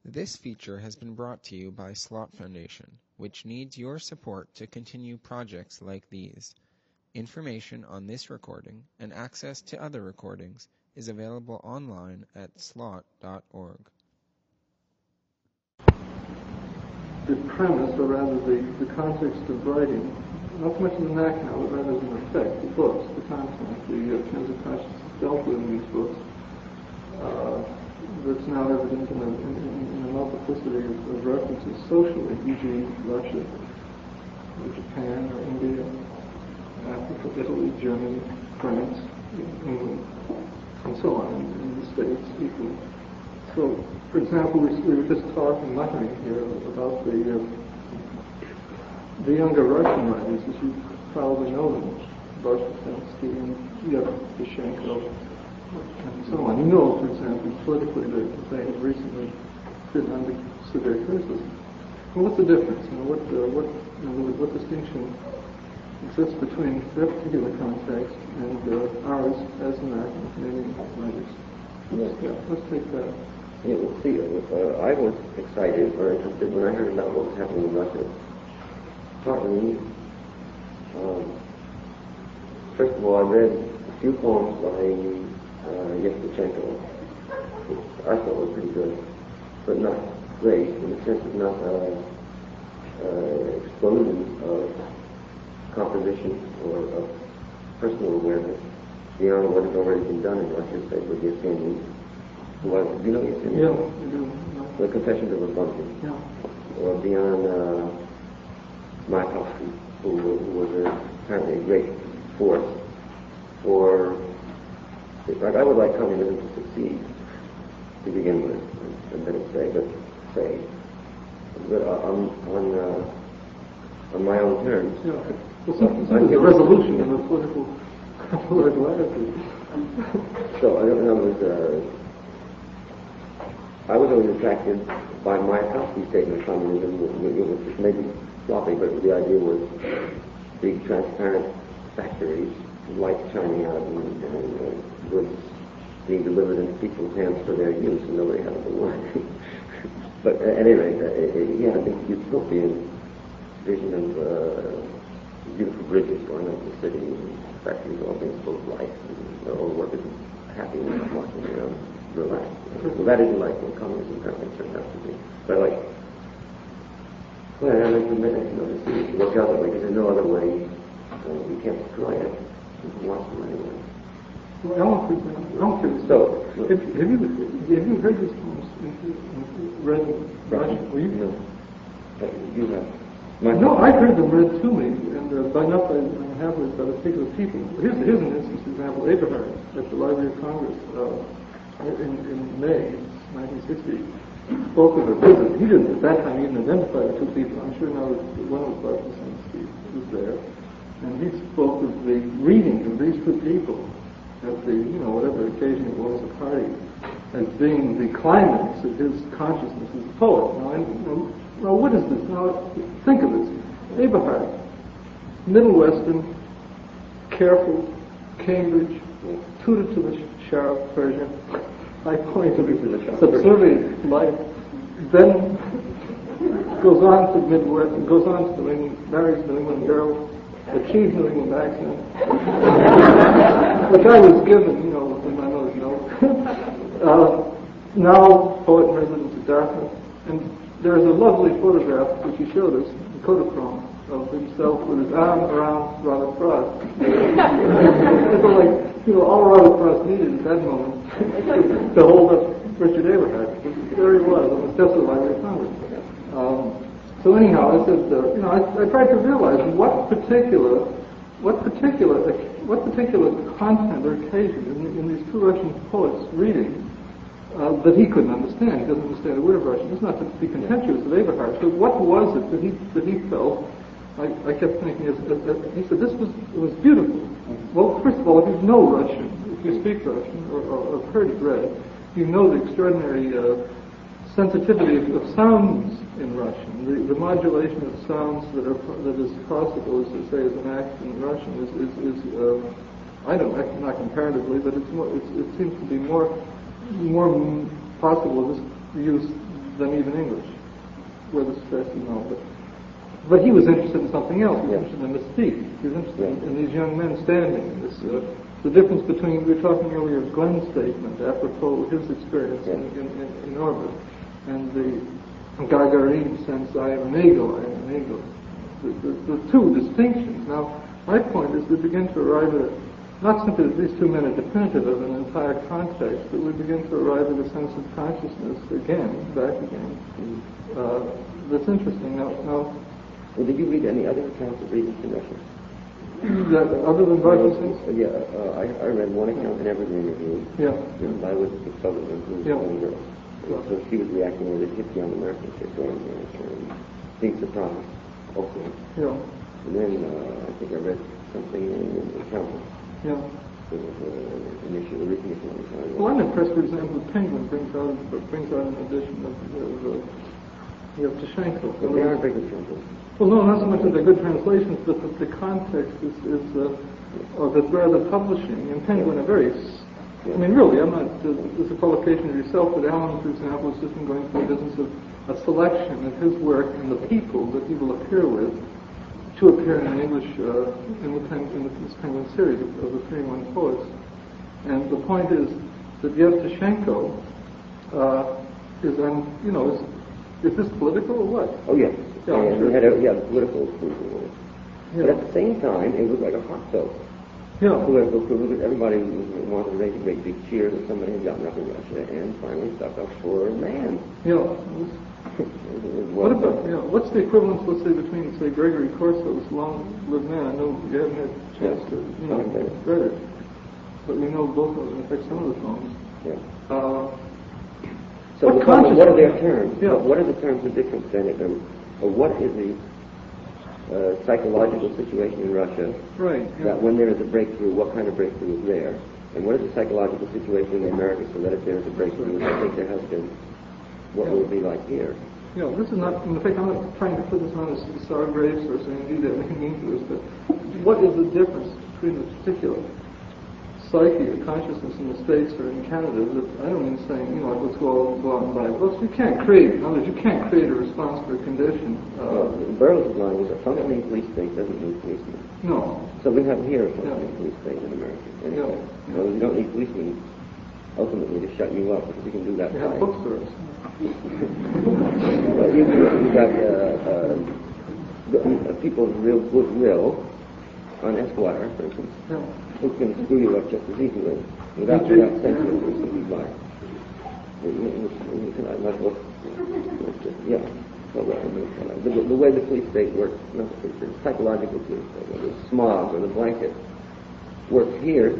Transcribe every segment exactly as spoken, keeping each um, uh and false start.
This feature has been brought to you by Slot Foundation, which needs your support to continue projects like these. Information on this recording and access to other recordings is available online at slot dot org. The premise, or rather the, the context of writing, not so much as an act now, but rather as an effect, the books, the content, the uh, kinds of consciousness dealt with in these books, uh, that's now evident in a, in, in a multiplicity of, of references socially, for example Russia, or Japan, or India, Africa, Italy, Germany, France, England, and so on, in the States equally. So, for example, we, we were just talking, muttering here about the uh, the younger Russian writers, as you probably know them, Dostoevsky and Yevtushenko, and so on. You know, for example, politically that they have recently been under severe criticism. Well, what's the difference? You know, what uh, what you know, what distinction exists between their particular context and uh, ours as American Canadian writers? Let's, yeah, let's take that. Yeah, well, see, uh, I was excited or interested when I heard about what was happening in Russia. Partly, um, first of all, I read a few poems by uh, Yevtushenko, which I thought were pretty good, but not great, in the sense of not uh, uh, explosions of composition or of personal awareness beyond what has already been done in Russia, say, with Yevgeny. Well, do you know Yevgeny? Yeah, I do. The Confessions of a Bumpkin. Yeah. Or beyond uh, Mayakovsky, who, who was a, apparently a great force for, like, I would like communism to succeed to begin with, and then say, but say, but on on uh, on my own terms. Yeah. Well, some, some is a resolution in the political political attitude. So I don't know. It was, uh, I was always attracted by Mayakovsky's statement of communism. It was maybe sloppy, but the idea was big transparent factories, light shining out, and, and uh, goods being delivered into people's hands for their use, and nobody had to work. But at any rate, uh, he had a big utopian vision of uh, beautiful bridges going up the city, and factories all being full of light, and all workers happy and walking around, relaxed. Well, that isn't like what communism apparently turned out to be. But like, well, I like to admit it, you know, to see it work out that way, because there's no other way. Uh, you can't destroy it. You can watch them anyway. Well, Alan, for example, I'm curious. So, have, have you have you heard these poems? Read Russian? Well, you know. You have. My no, I've heard them read to me, and uh, by not by happily by particular people. Here's, here's an instance, for example, Eberhard at the Library of Congress uh, in, in May nineteen sixty spoke of a visit. He didn't at that time even identify the two people. I'm sure now that one was Bartlosinski was there, and he spoke of the reading of these two people at the, you know, whatever occasion it was, a party, as being the climax of his consciousness as a poet. Now, I, you know, Well, what is this? Now, think of this. Eberhard, Middle Western, careful, Cambridge, tutored to the Shah of Persia, high point of subservient life, then goes on to Midwest, goes on to New England, marries New England girl, achieves New England accent, which I was given, you know, in my nose, you know. uh, now, poet in residence at Dartmouth, and there is a lovely photograph which he showed us, a Kodachrome, of himself with his arm around Robert Frost. It's like, you know, all Robert Frost needed at that moment to hold up Richard Eberhard. There he was, on the steps of the Library of Congress. Um, so anyhow, I said, uh, you know, I, I tried to realize what particular, what particular, what particular content or occasion in, in these two Russian poets' reading Uh, that he couldn't understand. He doesn't understand a word of Russian. It's not to be contemptuous of Eberhard. So what was it that he that he felt? I, I kept thinking, as, as, as, he said, this was it was beautiful. Well, first of all, if you know Russian, if you speak Russian, or, or have heard it read, you know the extraordinary uh, sensitivity of, of sounds in Russian. The, the modulation of sounds that are that is possible, as they say, as an act in Russian is is, is uh, I don't know, not comparatively, but it's more. It's, it seems to be more. more possible to use than even English, where the stress is no. But, but he was interested in something else. He was interested in mystique. He was interested in, in these young men standing. This, uh, the difference between, we were talking earlier of Glenn's statement, apropos his experience in, in, in, in orbit, and the Gagarin sense, I am an eagle, I am an eagle. The, the, the two distinctions. Now, my point is we begin to arrive at, not simply that these two men are definitive of an entire context, but we begin to arrive at a sense of consciousness again, back again. Uh, that's interesting. Now, now well, did you read any other accounts of Regents in Russia? That, other than Bartelson's? Uh, yeah, uh, I, I read one account in Evergreen Review. Yeah. By Elizabeth Sutherland, who was Yeah. a young girl. Yeah. So she was reacting with a hip young American chick going there and being surprised also. Yeah. And then uh, I think I read something in the Council. Yeah. It was uh, an issue, a recent issue on the time. Well, I'm impressed, for example, the Penguin brings out brings out an edition of, of uh, you know, Tashenko. But they are very good translations. Well, no, not so much that they're good translations, but that the context is, is uh, of the rather publishing. And Penguin are very, I mean, really, I'm not, uh, this is a publication of yourself, but Alan, for example, has just been going through a business of a selection of his work and the people that he will appear with to appear in English uh, in the Pen, in the, this Penguin series of, of the twenty-one poets. And the point is that Yevtushenko uh, is, um, you know, is, is this political or what? Oh, yes. Yeah, and sure. we had a yeah, political approval. Yeah. But at the same time, it was like a hot soap. Yeah. Political approval, because everybody was, wanted to raise a great big cheer that somebody had gotten up in Russia and finally stuck up for a man. Yeah. What about, yeah, what's the equivalence, let's say, between, say, Gregory Corso's long-lived man? I know you haven't had a chance to, you know, read it, but we know both of them, in fact, some of the poems. Yeah. Uh, so what the problem, what are their consciousness- terms? Yeah. What are the terms of difference then? Um, or what is the uh, psychological situation in Russia Right. Yeah. that when there is a breakthrough, what kind of breakthrough is there? And what is the psychological situation in America so that if there is a breakthrough, which I think there has been, what Yeah. will it be like here? You know, this is not, in fact, I'm not trying to put this on as sour grapes or saying, indeed, that anything mean to us, but what is the difference between the particular psyche or consciousness in the States or in Canada? That I don't mean saying, you know, like, let's go, all, go out and buy books. You can't create, in other words, you can't create a response for a condition. Uh, Uh, Burroughs' line was a functioning police state doesn't need policemen. no. So we have here a functioning Yeah. police state in America. And Yeah. you know, we don't need policemen ultimately to shut you up because we can do that You have fine. bookstores. But you, you got uh, uh, the- uh, people of real goodwill on Esquire, for instance, Yeah. who can screw you up just as easily without You without just- censoring you simply by. You, you, you, you can, I might look, yeah. So, uh, the, the way the police state works, not the police state, the psychological police state, or the smog or the blanket works here,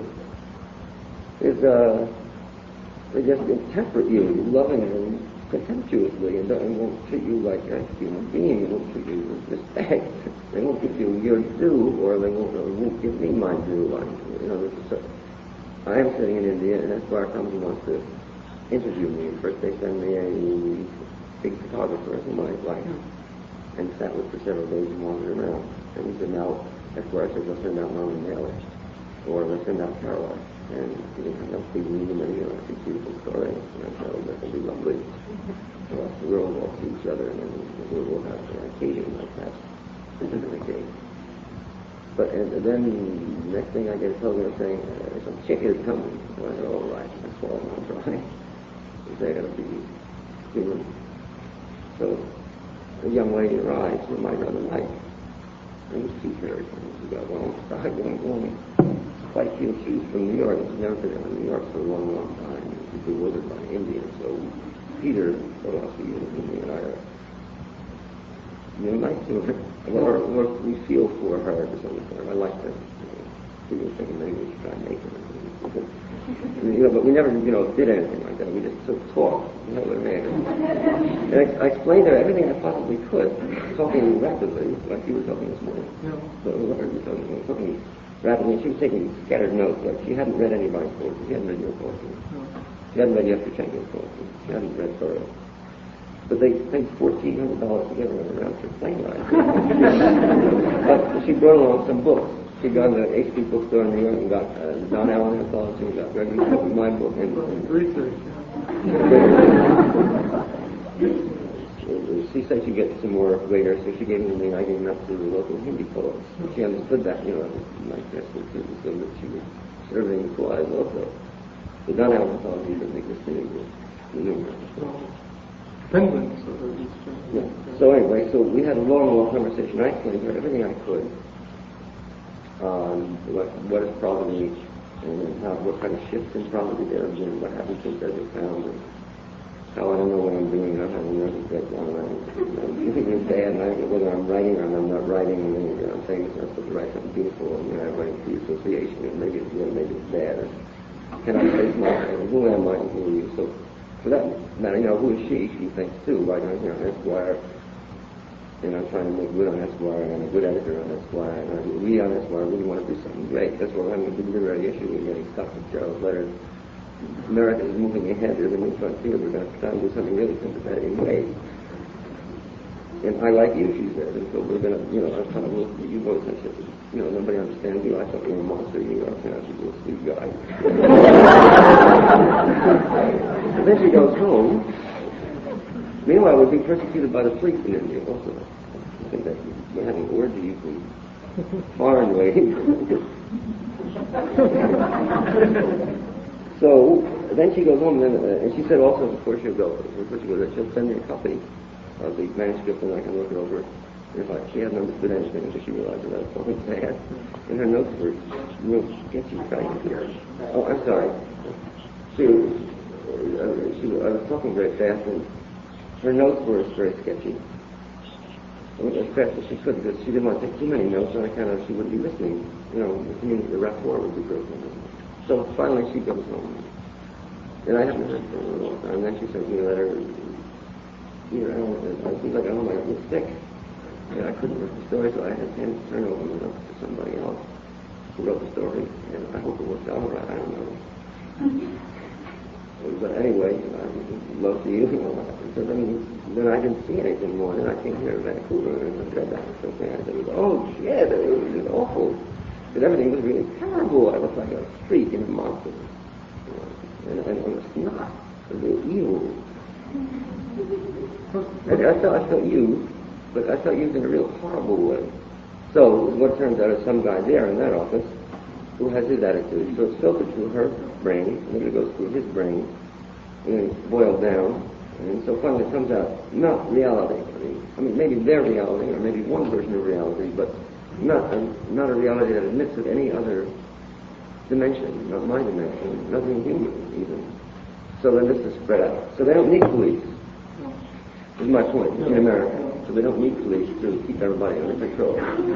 is uh, they just temper you lovingly, contemptuously, and, and won't treat you like a human being. They won't treat you with respect. They won't give you your due, or they won't, or won't give me my due. Like, you know, this is a, I am sitting in India, and that's where comes and wants to interview me. First, they send me a big photographer whom I like, and sat with for several days and wandered around. And he said, now, that's where I said, they'll send out Norman Mailer, or they'll send out Caroline. And he didn't have to read them, and you know, it's a beautiful story, and I know that will be lovely. So the world will see each other, and then the world will have an occasion like that. This isn't a case. But and, and then next thing I get a telegram saying, uh, some chick is coming. And I go, all right, that's all I'm going to try. They're going to be human. So a young lady arrives from my brother Mike, and we see her, and she's got long, side going, going, white heel shoes from New York. She's never been in New York for a long, long time. She's bewildered by India. So Peter, Philosophy, and I are, you know, nice to her, or, or we feel for her to some extent. I like to, you know, thinking maybe we should try and make her. You know, but we never, you know, did anything like that. We just sort of talked. You know what I mean? And I, I explained to her everything I possibly could, talking rapidly, like you were talking this morning. Yeah. So we were talking, talking rapidly, and she was taking scattered notes, like she hadn't read anybody's poetry. She hadn't read your poetry. No. She hadn't read Yevtushenko's poetry. She hadn't read Thoreau. But they paid fourteen hundred dollars together on a round trip plane ride. But she brought along some books. She got the H P bookstore in New York and got uh, Don Allen anthology, and got Gregory, my book, and Research. Yeah. said she'd get some more later, so she gave me the name. I gave him up to the local Hindi poets. She understood that, you know, my personal too, so that she was serving the choirs also. The non-alcoholic didn't exist in English. Penguins. Yeah. So anyway, so we had a long, long conversation. I explained to her everything I could on what, what is probably and how, what kind of shifts in probably there have been, what happens since I've found, and how I don't know what I'm doing. I have a nervous breakdown, and I'm thinking it's bad, and I don't know whether I'm writing or I'm not writing, and then you know, I'm saying it's not supposed to write something beautiful, and you know, I'm writing free association, and maybe it's good, maybe it's bad. And can I face my, who am I, and who are you? So for that matter, you know, who is she? She thinks too, like, you know, Esquire, and I'm trying to make good on Esquire, and I'm a good editor on Esquire, and I read on Esquire, I really want to do something great. That's why I'm a big literary issue. We're getting stuck with Gerald's letters. America is moving ahead. There's a new frontier. We're going to try and do something really sympathetic and great. And I like you, she said, and so we're going to, you know, I kind of look at you both and I said, you know, nobody understands you. I thought you were a monster. You are kind of a little sweet guy. And then she goes home. Meanwhile, we're being persecuted by the police in India also. I think that we're having orgies and foreign waiting. So then she goes home, and, then, uh, and she said also before she'll go, before she goes, she'll send me a copy of the manuscript, and I can look it over. And if I, she hadn't understood anything until she realized that I was talking bad. And her notes were real sketchy. Oh, I'm sorry. She, uh, she, I was talking very fast, and her notes were very sketchy. I went as fast as she could because she didn't want to take too many notes on account of she wouldn't be listening. You know, the community, the rapport would be broken. So finally she goes home. And I haven't heard from her in a long time. And then she sent me a letter. You know, I seemed like I don't like was sick. And I couldn't write the story, so I had to turn over the notes to somebody else who wrote the story. And I hope it worked out all right. I don't know. But anyway, I love to you. So then, then I didn't see anything more. Then I came here to Vancouver and I read that so fast. It was, oh shit, it was, it was awful. Because everything was really terrible. I looked like a freak and a monster. And, and it was not. It was evil. And I felt, I felt used, but I felt used in a real horrible way. So what turns out is some guy there in that office who has his attitude. So it's filtered through her brain, and then it goes through his brain, and then it's boiled down, and so finally it comes out not reality. I mean, I mean maybe their reality, or maybe one version of reality, but not a, not a reality that admits of any other dimension, not my dimension, nothing human even. So then this is spread out. So they don't need police, is my point, in America. So they don't need police to keep everybody under control.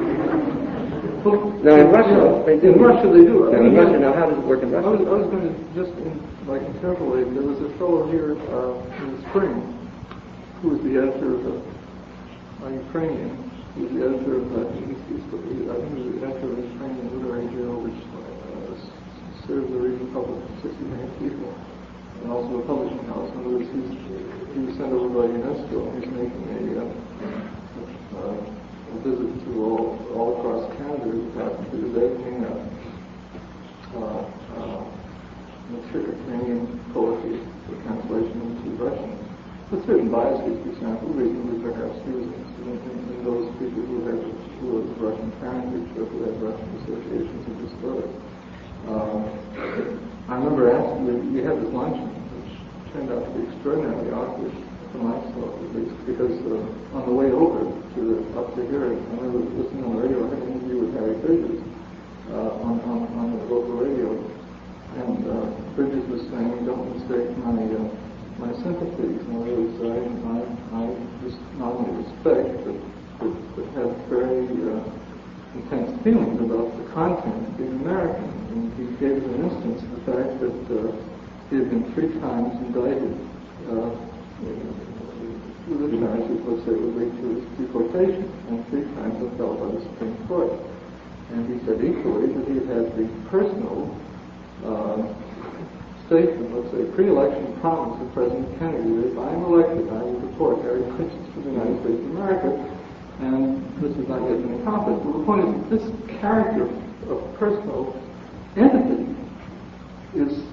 Now in Russia, they do. In Russia they do. Now in Russia, now how does it work in Russia? I was, I was going to just, in, like interpolate, there was a fellow here uh, in the spring who was the editor of a, a Ukrainian, he was the editor of, uh, he's, he's, I think he was the editor of the Ukrainian Literary Journal, which uh, serves the region public to sixty million people, and also a publishing house. In other words, he's, he was sent over by UNESCO, and he's making a, uh, uh, a visit to all, all across Canada. He happened to be editing a uh, uh, Ukrainian poetry for translation into Russian. With certain biases, for example, reasonably perhaps he was interested in, in, in those people who had who were Russian parentage or who had Russian associations of this sort. Um, I remember asking, we, we had this luncheon, which turned out to be extraordinarily awkward for myself, at least, because uh, on the way over to the, up to here, I remember listening on the radio, I had an interview with Harry Bridges uh, on, on, on the local radio, and uh, Bridges was saying, don't mistake my uh, my sympathies. In other words, I, I, I just not only respect, but, but, but have very uh, intense feelings about the content of being American. And he gave as an instance the fact that uh, he had been three times indicted uh, with a charge that, let's say, would lead to his deportation, and three times upheld by the Supreme Court. And he said equally that he had had the personal uh, statement, let's say, pre-election promise of President Kennedy that if I am elected, I will deport Harry Bridges to the United States of America, and this has not yet been accomplished. But the point is that this character of personal entity is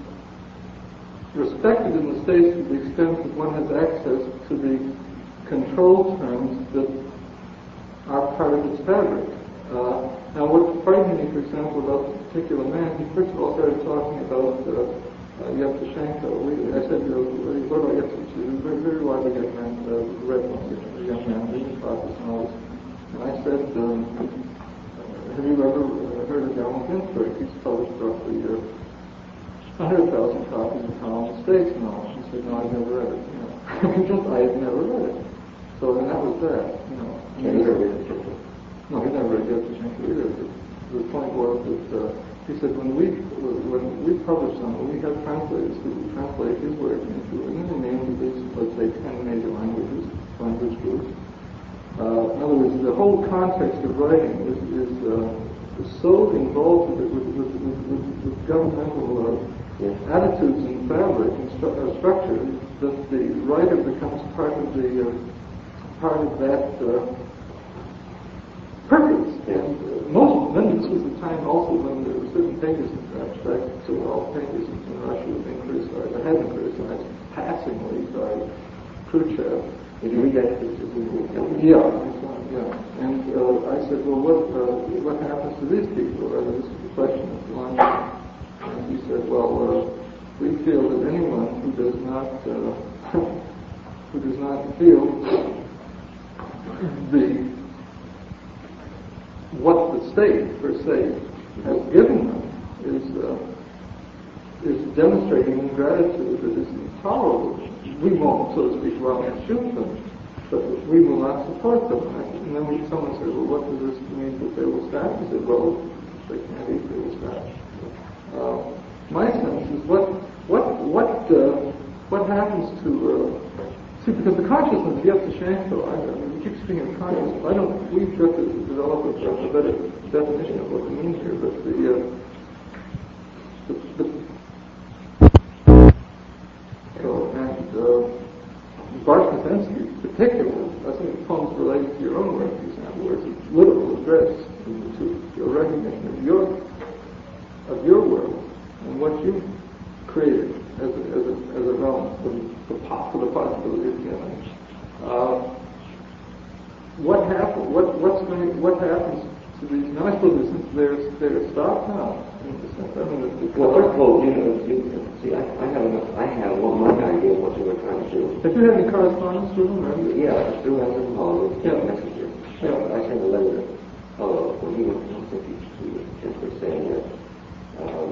respected in the States to the extent that one has access to the control term fabric. Uh, now, what frightened me, for example, about this particular man, he first of all started talking about uh, uh, Yevtushenko. We, I said, you know, what about Yevtushenko? He was a very, very widely young man, uh, read one, a young man, reading classes and all this. And I said, um, have you ever uh, heard of Allen Ginsberg? He's published roughly uh, one hundred thousand copies of Common Mistakes and all. He said, no, I've never read it. You know, just I had never read it. So, and that was that, you know. And you never read it? No, he never read Yevtushenko either. The, the point was that uh, he said when we when we publish something, we have translators who translate his work into any name of these, let's say, ten major languages, language groups. Uh, in other words, the whole context of writing is, is, uh, is so involved with, with, with, with, with, with governmental uh, yes. attitudes and fabric and stru- uh, structure that the writer becomes part of the uh, part of that uh, purpose. And uh, most, then this was the time also when there were certain painters, abstract so all painters in Russia were being criticized, or had been criticized passingly by Khrushchev. Did you read that? Yeah, yeah. And uh, I said, well, what uh, what happens to these people? Or this is the question of lunch. And he said, well, uh, we feel that anyone who does not uh, who does not feel the what the state per se has given them is uh, is demonstrating ingratitude that is intolerable. We won't, so to speak, go out and shoot them, but we will not support them. And then we, someone said, well, what does this mean for table staff? He said, well, they can't eat table staff. Uh, my sense is what what what uh, what happens to uh, see, because the consciousness of Yevtushenko, I, I mean, we keep speaking of consciousness. I don't. We've got to develop a, a better definition of what we mean here, but the uh, the, the and uh, Bart Kosensky, particularly, I think the poems related to your own work, for example, where it's a literal address to your recognition of your of your work and what you created as a, as a, as a realm for the, for the possibility of healing. Uh, what happen, what what's going what happens to these? Now I suppose they're they're stopped now. I mean, well, first of all, you know, you, see, I, I have enough, I have one my idea of what you were trying to do. Have you had any correspondence with them? Right? Yeah, I still have some calls, yeah. messages. Yeah. I sent a letter. Oh, when he was, I think he, he was just was saying that. Um,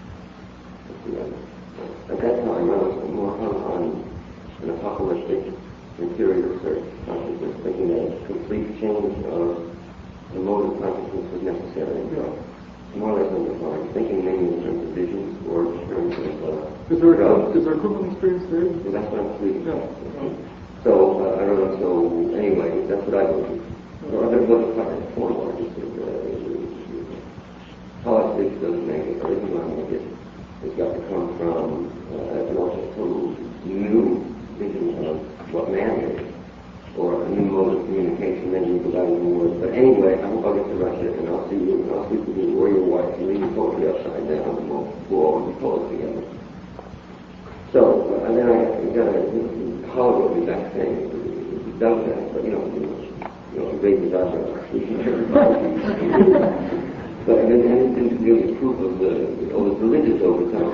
at that time, I was more hung on an apocalyptic interior search consciousness, thinking that a complete change of the mode of consciousness was necessary. Yeah. More or less undefined, thinking mainly in terms of visions or in terms of uh, is there a, is there a equivalent experience there? Well, that's what I'm speaking. Yeah. So uh, I don't know. So anyway, that's what I believe. Or other what part of form artistic uh, politics doesn't make it, or even I make it. It's got to come from uh, an also new vision of what man is, or a new mode of communication, then you go out in the words. But anyway, I hope I'll get to Russia, and I'll see you, and I'll speak with you or your wife, and leave the poetry upside down, and we'll go over the poets together. So, uh, and then I got a, you know, Hollywood is that thing, it does that, but you know, you know, you know, raise his eyebrows. But and then and it didn't really proof of the, all the religious overtone.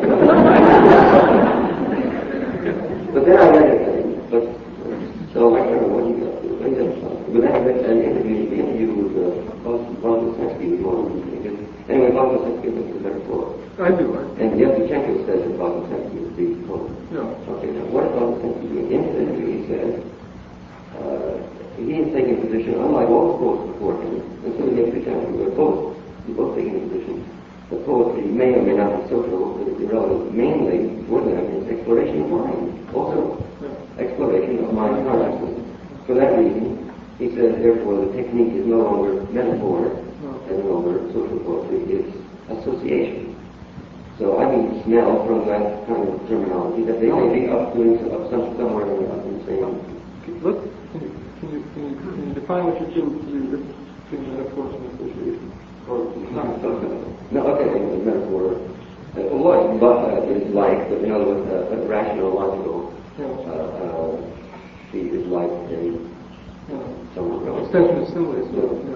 But then I read it, but so I don't know what he got to. But then I read an interview, the interview with uh, Bogdanovsky was more interesting. Anyway, Bogdanovsky was a metaphor. I do. I And Yevtushenko says that Bogdanovsky is the poet. Yeah. Okay, now what about Bogdanovsky doing? In his interview, he says uh, he is taking a position unlike all the poets before him, and so is Yevtushenko. They're both, they're both taking a position that poetry may or may not be social, but it's irrelevant. Mainly, for them, is exploration of mind. Also, exploration of mind consciousness. For that reason, he says, therefore, the technique is no longer metaphor, and no longer social poetry, it's association. So I can smell from that kind of terminology that they may be up doing up some, somewhere in the same. Look, can you, can you, can you, can you define what you do between metaphors and association? Or not? No, okay, the metaphor. Uh, what but uh, is like, but in other words, uh, a rational, logical. Yeah. Uh, uh, she is like a Yeah. someone else. Extension of symbolism. Yeah.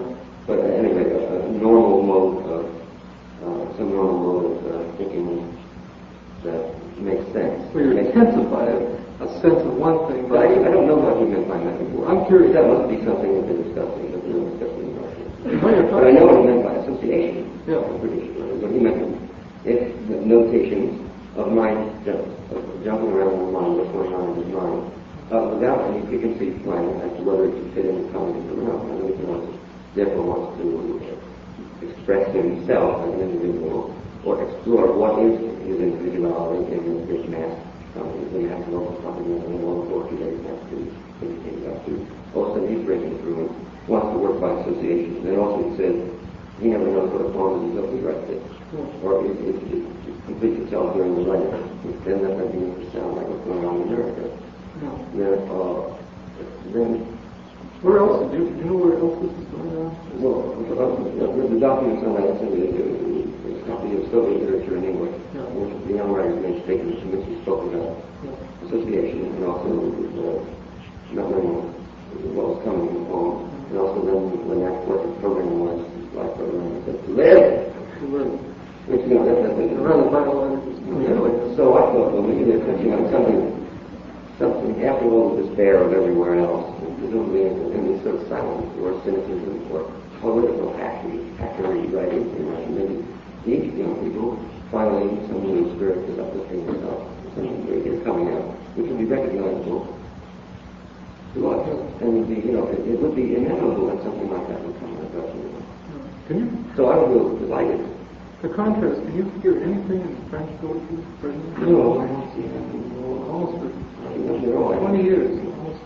But anyway, a, a normal mode of, uh, some normal mode of uh, thinking that makes sense. So you intensify a, a sense of one thing. But I, I don't know what he meant by metaphor. I'm curious. That must be something we've been discussing, but we're discussing in Russia. Oh, yeah, But I know what he meant by association. Yeah. I'm pretty sure. What he meant if the notations of mind jump, of jumping around in the mind, what's going on in his mind, uh, without any preconceived plan as to whether it should fit in the context or not. I know he wants, therefore wants to express himself as an individual or explore what is his individuality in this big mass company. So you have to know what's happening in the world for today, you have to indicate that too. Also, he's breaking through and wants to work by association. And also he says he never knows what a form is of the rest is. Or it, it, it, it completes itself during the life. Then that might begin to sound like what's going on in America. No. Then, uh, then where else? Do you, do you know where else this is going on? well, the, the documents on that is simply a copy of Soviet literature in English, Yeah. which the young writer's been statements in which he spoke about Yeah. association and also uh, not knowing what was coming from home. And also then when that what the program was, life program, he said, to live! To learn. Which, you know, that's, that's, that's Rather biological. yeah. So I thought, well, maybe there's you know, something, something after all the despair of everywhere else, presumably in, in this sort of silence or cynicism or political hackery, hackery writing, you know, maybe these young people finally some new spirit is uplifting themselves, something very good coming out, which would be recognizable to us, and would be, you know, it, it would be inevitable that something like that would come out of us. You know. Can you, So I would feel delighted. the contrast, can you hear anything in French poetry? presently? No, I don't see anything. Almost for I don't know, they're all twenty years. Almost,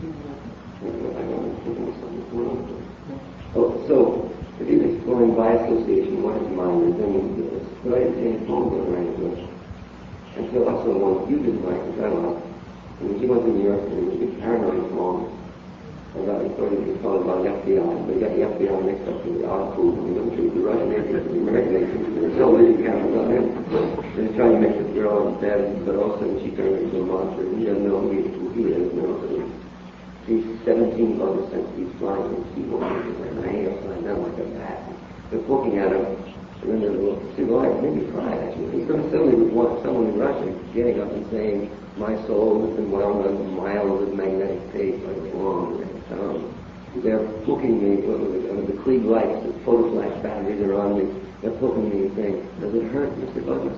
Oh, so, if he's exploring by association what his mind is, then he's writing James Bond language. And so also one you didn't like, which I liked, and he went to New York and he was a big paranoid long about he thought he was calling about the F B I, but he got the F B I mixed up with the odd food, and he went to the Russian agents and the American agents, and there's so many cameras on him. And he's trying to make this girl bad, but all of a sudden she turned into a monster, and he doesn't know who he, who he is, you know, so he's seventeen other since he's flying from Seagull, and I hate upside down like a bat. Just looking at him, and then there's a little Seagull, it made me cry, actually. He suddenly would want someone in Russia getting up and saying, my soul has been wound on miles of magnetic tape, like long, um, they're hooking me with uh, the Klieg lights, the photoflash batteries are on me, they're hooking me and saying, does it hurt, Mister Butler?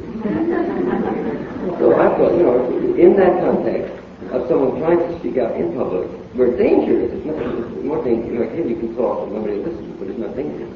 So I thought, you know, in that context, of someone trying to speak out in public, where danger is, it's not, it's more dangerous. Like here you can talk and nobody listens, but it's not dangerous.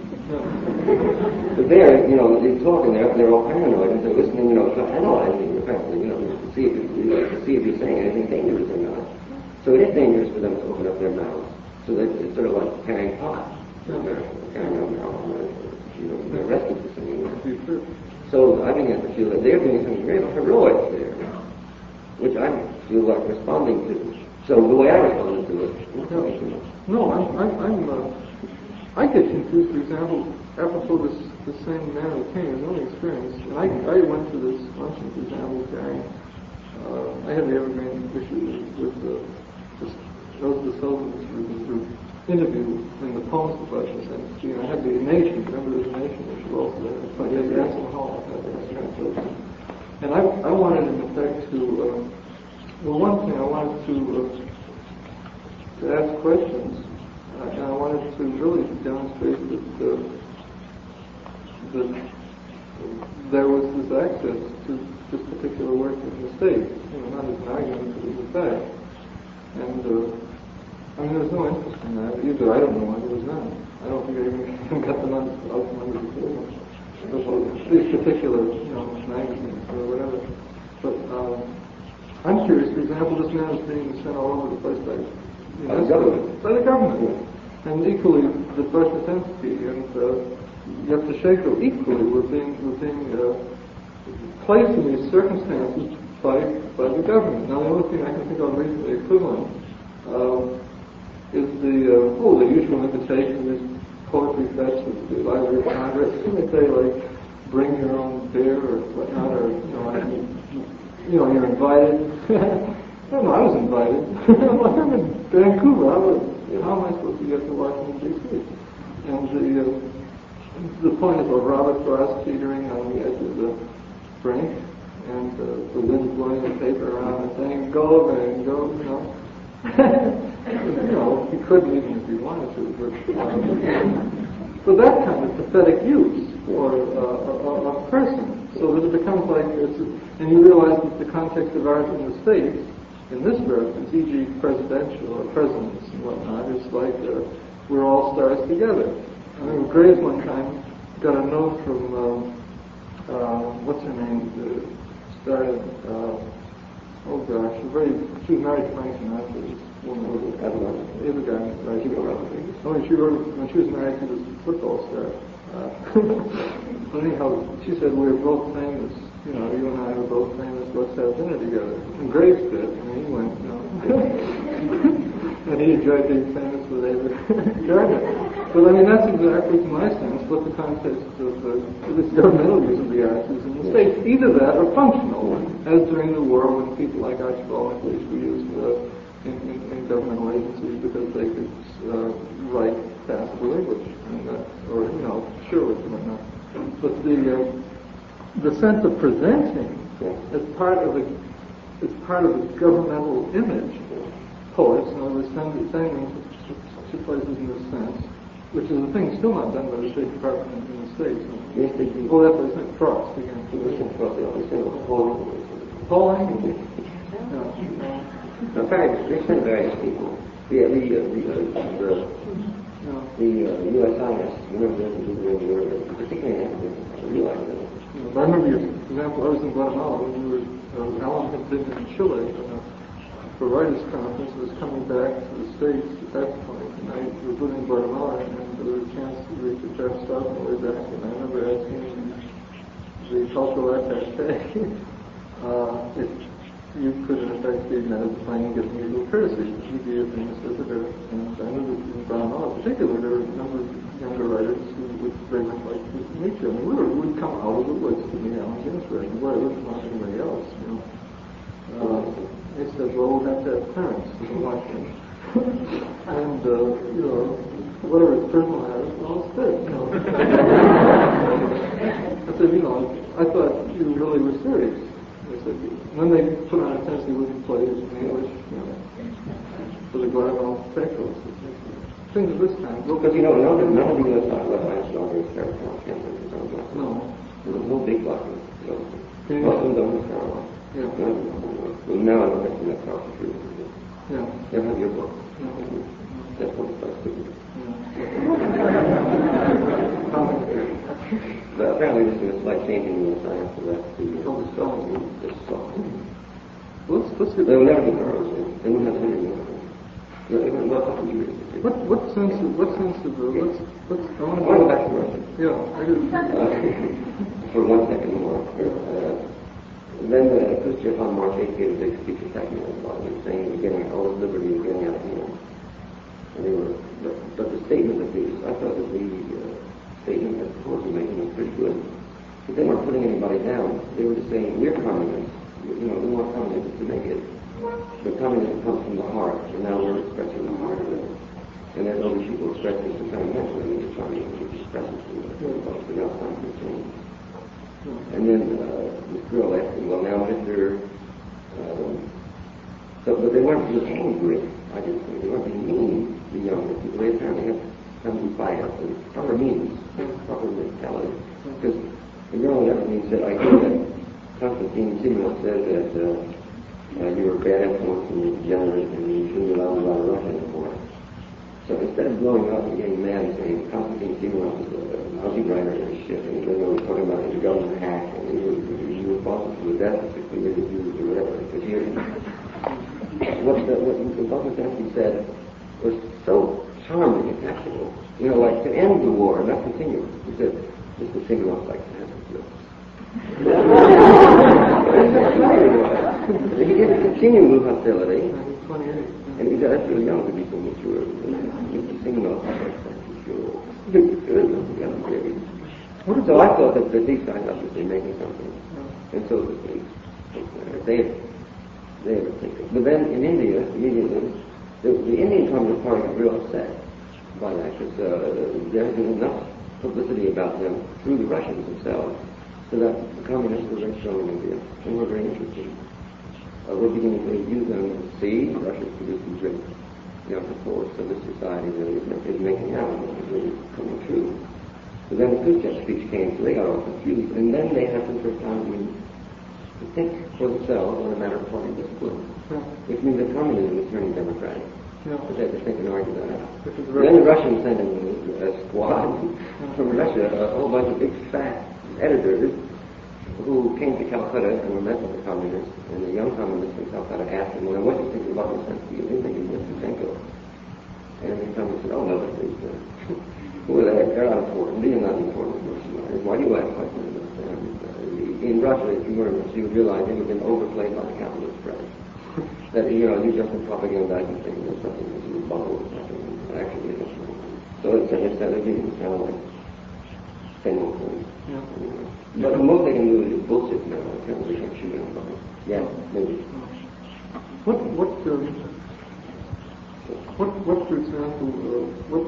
But there, you know, they talk and they're, they're all paranoid and they're listening, you know, analyzing your family, you know, to see if you, to see if you're saying anything dangerous or not. So it is dangerous for them to open up their mouths. So that it's sort of like carrying pot. Carrying out marijuana, you know, they're arrested for saying that. So I began to feel that they're doing something very heroic there, which I feel like responding to. So the way I responded to it, no, I'm, I'm, I'm uh, I get confused, for example, apropos this, the same man who came, his own experience, and I, I went to this function, for example, carrying, uh, I had the Evergreen issue with the, this, those of the Sullivan's group interview in the Poems of Russian Sense, and I had the Nation, remember the Nation issue also there, but I had the Anselm Hall, I had the translation. And I, I wanted, in effect, to, uh, well, one thing, I wanted to, uh, to ask questions, uh, and I wanted to really demonstrate that, uh, that there was this access to this particular work in the States, you know, not as an argument, but as a fact. And, uh, I mean, there was no interest in that either. I don't know why there was none. I don't think I even got the numbers out from under the table. These particular, you know, magazines or whatever. But um, I'm curious, for example, this man is being sent all over the place by, you know, by the government. By the government. Yeah. And equally, the Brzezinski and uh, Yevtushenko equally were being, were being uh, placed in these circumstances by, by the government. Now, the only thing I can think of reasonably equivalent uh, is the, uh, oh, the usual invitation, this poetry fest at the Library of Congress. They say, like, bring your own beer or whatnot, or, you know, I mean, you know, you're invited. I don't know, I was invited. I'm in Vancouver. I was, how am I supposed to get to Washington, D C? And the, uh, the point about Robert Frost teetering on the edge of the brink, and uh, the wind blowing the paper around and saying, go, man, go, you know. You know, he couldn't even if he wanted to, but, um, but that kind of pathetic use for uh, a, a person, so that it becomes like, it's, and you realize that the context of art in the States, in this reference, for example presidential or presidents and whatnot, is like uh, we're all stars together. I mean, Graves one time got a note from, um, uh, what's her name, uh, started, uh, oh gosh, she's very, she was married to Frank Sinatra, this woman was Ava Gardner, right? She wrote, oh, she wrote, when she was married to this football star. Uh, anyhow, she said, we're both famous, you know, you and I are both famous, let's have dinner together. And Graves did, and he went, you know. And he enjoyed being famous with Ava Gardner. But I mean, that's exactly, to my sense, what the context of uh, this governmental use of the arts is in the States. Either that or functional, as during the war when people like Archibald MacLeish were used uh, in, in, in governmental agencies because they could uh, write passable English, and, uh, or, you know, sure, whatnot. But the uh, the sense of presenting as part of a as part of a governmental image, poets, in other words, sending things to places in this sense, which is a thing still not done by the State Department in the States. Yes, they do. Oh, that's what I said, Frost again. Frost, they send a whole Polling? In fact, they send various people. The, the, uh, the, uh, the, No. the uh, U S I S, remember, particularly in the U S I S. I remember, your, for example, I was in Guatemala when we were, uh, Alan had been in Chile uh, for a writers' conference, was coming back to the States at that point, and I was living in Guatemala, and there was a chance to read the Jeff Stock on the way back, and I remember asking the cultural attaché uh, if you could, in effect, be met as a plain and give me a little courtesy. He'd be a famous visitor, and I knew that in Guatemala in particular, there were a number of younger writers who would very much like to meet you. I mean, we were, would come out of the woods to meet Allen Ginsberg, and boy, I wouldn't want anybody else, you know. Uh, they said, well, we'll have to have parents to watch him. And, uh, you know, whatever his personal habits, well, it's good, you know. I said, you know, I thought you really were serious. They said, and then they put on a Tennessee Williams plays in English, you know, for the Guatemala Spectrals. Things of this kind. Because, you know, none of, none of the U S I S are very territorial campus. No. There was no big blocking. So, Yeah. most of them don't have Yeah. Well, now I don't think that's how it's true. Yeah. They have your book. Yeah. That's what it's like to do. Yeah. But apparently this is like changing the U S I S to that to Oh, the spelling. this song. Let's, let's get They will never be girls. They won't have any uniform. What what sense of what sense of the let's let's I want to go back to Russia. Yeah, I do. Uh, for one second more. Uh, then uh, Khrushchev on March eighth gave a big speech attacking everybody, saying we're getting all of liberty is getting out of hand. And they were, but, but the statement of these, I thought that the uh, statement that the course was making was pretty good. But they weren't putting anybody down. They were just saying we're communists. You know, we want communists to make it. But communism comes from the heart, and now we're expressing the heart of it. And there's other people expressing some kind of mental image of communism, which expresses the most of the time to change. And then uh, this girl asked me, well, now, Mister Um, so, but they weren't being angry, I just think. They weren't being mean, the younger people. They apparently had some bias and proper means, proper mentality. Because the girl in everything said, I hear that Constantine Simmons said that uh, Uh, you were bad influence and you're degenerate and you shouldn't be allowed to run Russia anymore. So instead of blowing up and getting mad and saying Constantine Simonov was a lousy writer and shit, and then they were talking about his government hack and he was, he was responsible for the death of sixty million Jews or whatever. Because here, what the, what the Boston said was so charming and actual. You know, like to end the war, not continue. He said, Mister Simonov likes to have his jokes. He didn't continue with hostility, and he said, that's really young to be so mature. Mister Simonov, so I thought that, that these guys obviously making something, and so did they. They they were thinking. But then in India, immediately, the, the Indian Communist Party got real upset by that, because uh, there has been enough publicity about them through the Russians themselves, so that the communists were very strong in India and were very interested. Uh, we're beginning to use them to see Russia's producing great, you know, reports of the society really is, is making happen, is really coming true. But then the Khrushchev speech came, so they got all confused, and then they had to first time to think for themselves on a matter of party discipline, yeah. Which means that communism is turning democratic. Yeah. But they had to think and argue that out. Then the Russians sent in a squad yeah. from Russia, a whole bunch of big fat editors who came to Calcutta and were met with the communists, and the young communists in Calcutta asked them, well, what do you think about Lysensky? What do you think of Lyssenko? And the communists said, oh, no, that's uh, well, they're, they're not important. These are not important. Why do you ask like that? Uh, in Russia, if you were you would realize they have been overplayed by the capitalist press. That, you know, you just been propagandizing things, there's nothing that you bother with nothing. Actually, it's so it's instead of being kind of like saying things. Yeah. But the most they can do is bullshit now. They can't shoot anybody. Yeah, maybe. What, what, um, what, what, for example, uh, what,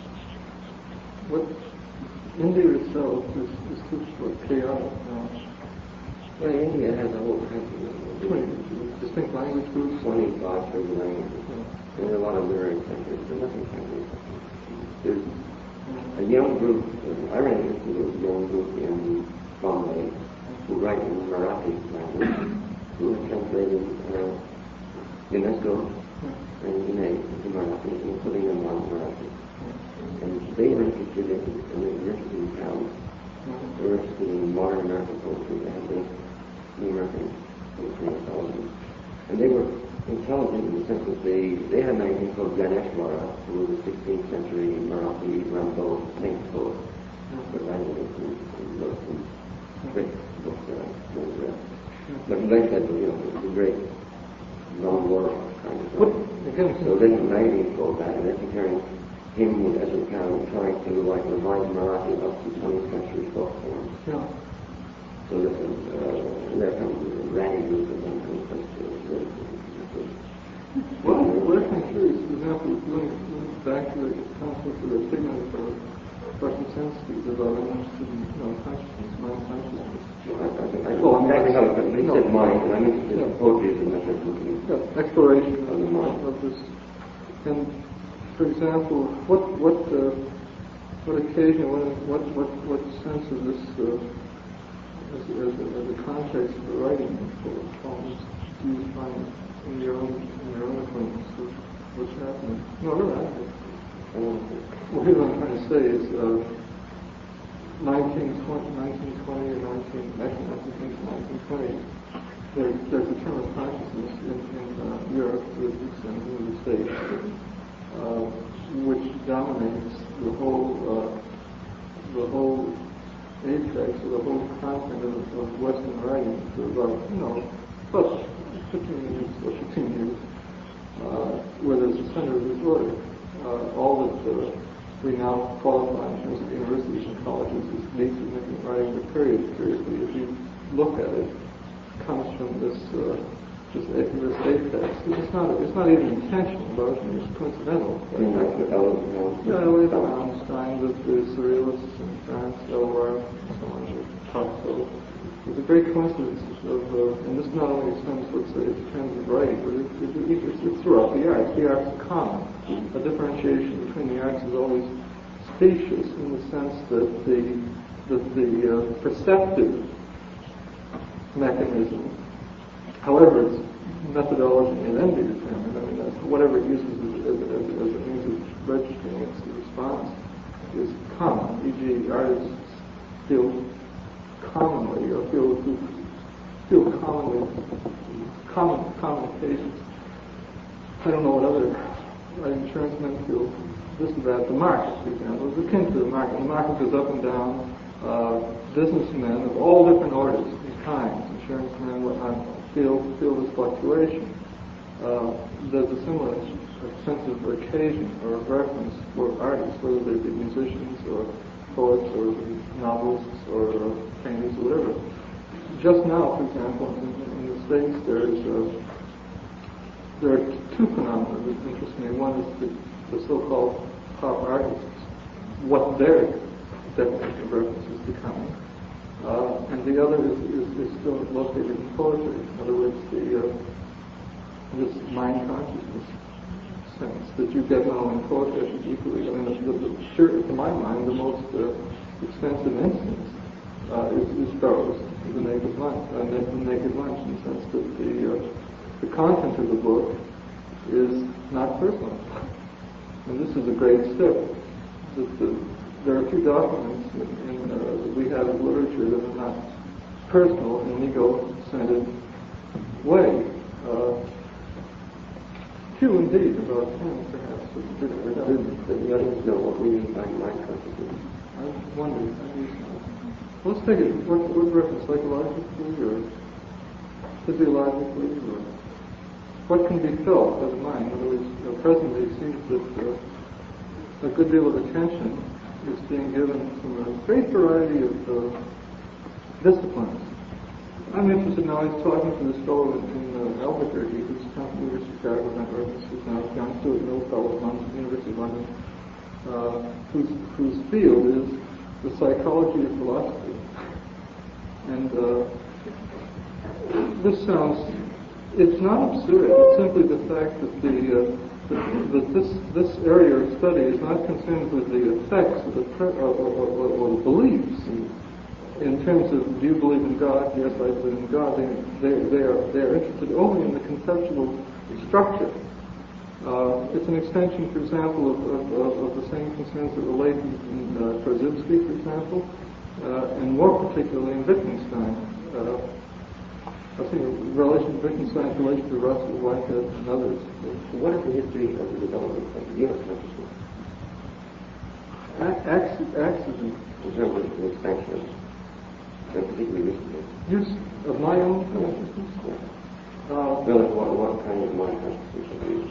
what, India itself is, is too chaotic now. Well, India has a whole country. twenty distinct language groups. twenty-five, thirty languages. Yeah. There's a lot of literary centers. There's nothing countries. There's a young group, uh, I ran into a young group in Bombay who write in Marathi language, who have translated uh, UNESCO and UNAID into Marathi and putting them on Marathi. And they are interested in, and they're interested in towns. They're interested in modern American poetry. They have the New American poetry intelligence. And they were intelligent in the sense that they, they had a magazine called Ganeshwara, who was a sixteenth century Marathi Rambo saint poet, but language and wrote some great books that I won't read. But like that, you know, it was a great non-war kind of thing. So then the magazine called that, and they're comparing him with Ezra Pound, trying to like revise Marathi up to twentieth century folk forms. Yeah. So this is, uh, there comes a ratty group of them who comes to really, well, what I'm curious, for example, going back to the concept of the statement for Russian sensitive about interested in you know, consciousness, mind consciousness. Well, I, I, I, well, I'm exactly how it He no. said mind, and I'm interested in poetry as a method of looking yeah, exploration of the mind of this. And for example, what what uh, what occasion, what what what what sense of this uh, as, as, a, as a context for writing for poems do you find in your own in your own acquaintance with what's happening? No, really. I think. Um, well, here's what I'm trying to say is uh, nineteen twenty, nineteen twenty or nineteen actually nineteen twenty. There, there's a term of consciousness in, in uh, Europe, which is in the States. Uh, which dominates the whole uh, the whole apex or the whole content of, of Western writing for about, you know, plus fifteen years or fifteen years, uh, where there's a center of resort. Uh, all that uh, we now qualify in terms of universities and colleges is deep significant writing, but period, periodically, if you look at it, comes from this uh, this, this apex. It's not it's not even intentional, but it's coincidental. I mean, like the Ellen, yeah, Ellen Einstein, the, the surrealists in France, Elmore, and so on, Tocqueville. It's a great coincidence of, uh, and this not only extends, let's say, in terms of writing, but it, it, it, it's, it's throughout the arts. The arts are common. A differentiation between the arts is always specious in the sense that the that the uh, perceptive mechanism, however its methodology may then be determined, I mean, that's, whatever it uses as, as, as, as a means of registering its response is common. for example, artists feel commonly, or feel, feel commonly, common, common occasions. I don't know what other insurance men feel this and that. The market, for example, is akin to the market. The market goes up and down. Uh, businessmen of all different orders and kinds, insurance men, whatnot, feel feel this fluctuation. Uh, there's a similar sense of occasion or reference for artists, whether they be musicians or poets or novelists or uh, painters or whatever. Just now, for example, in, in the States, there's uh, there are two phenomena that interest me. One is the, the so-called pop artists what their definition of reference is becoming. Uh, and the other is, is, is still located in poetry. In other words, the, uh, this mind consciousness sense that you get now in poetry equally. I mean, the, the, the, sure, to my mind, the most uh, extensive instance uh, is, is Burroughs, The Naked Lunch, uh, the Naked Lunch, in the sense that the, uh, the content of the book is not personal. And this is a great step. That the, there are two documents in, in, uh, that we have in literature that are not personal in an ego-centered way. Uh, few indeed, about ten perhaps. But Does the audience know what we mean by mind consciousness? I wonder. Let's take it. What, what reference? Psychologically or physiologically, or what can be felt by the mind? In other words, you know, presently it seems that uh, a good deal of attention is being given from a great variety of uh, disciplines. I'm interested now. I was talking to this fellow in, in uh, Albuquerque, who's come from the University of Chicago, and who's now John Stuart Mill Fellow at London, University of London, uh, whose whose field is the psychology of philosophy. And uh, this sounds, it's not absurd. It's simply the fact that the uh, that, that this this area of study is not concerned with the effects of the pre- or, or, or, or the beliefs. In terms of, do you believe in God? Yes, I believe in God. They, they, they, are, they are interested only in the conceptual structure. Uh, it's an extension, for example, of, of, of the same concerns that relate in, in uh, Korzybski, for example, uh, and more particularly in Wittgenstein. Uh, I think in relation to Wittgenstein's relation to Russell, Whitehead, and others. So what is the history of the development of the unit consciousness? Ac- accident. In terms of the expansion of and particularly recently. Use of my own consciousness? Uh, no, what, what kind of mind consciousness have you used?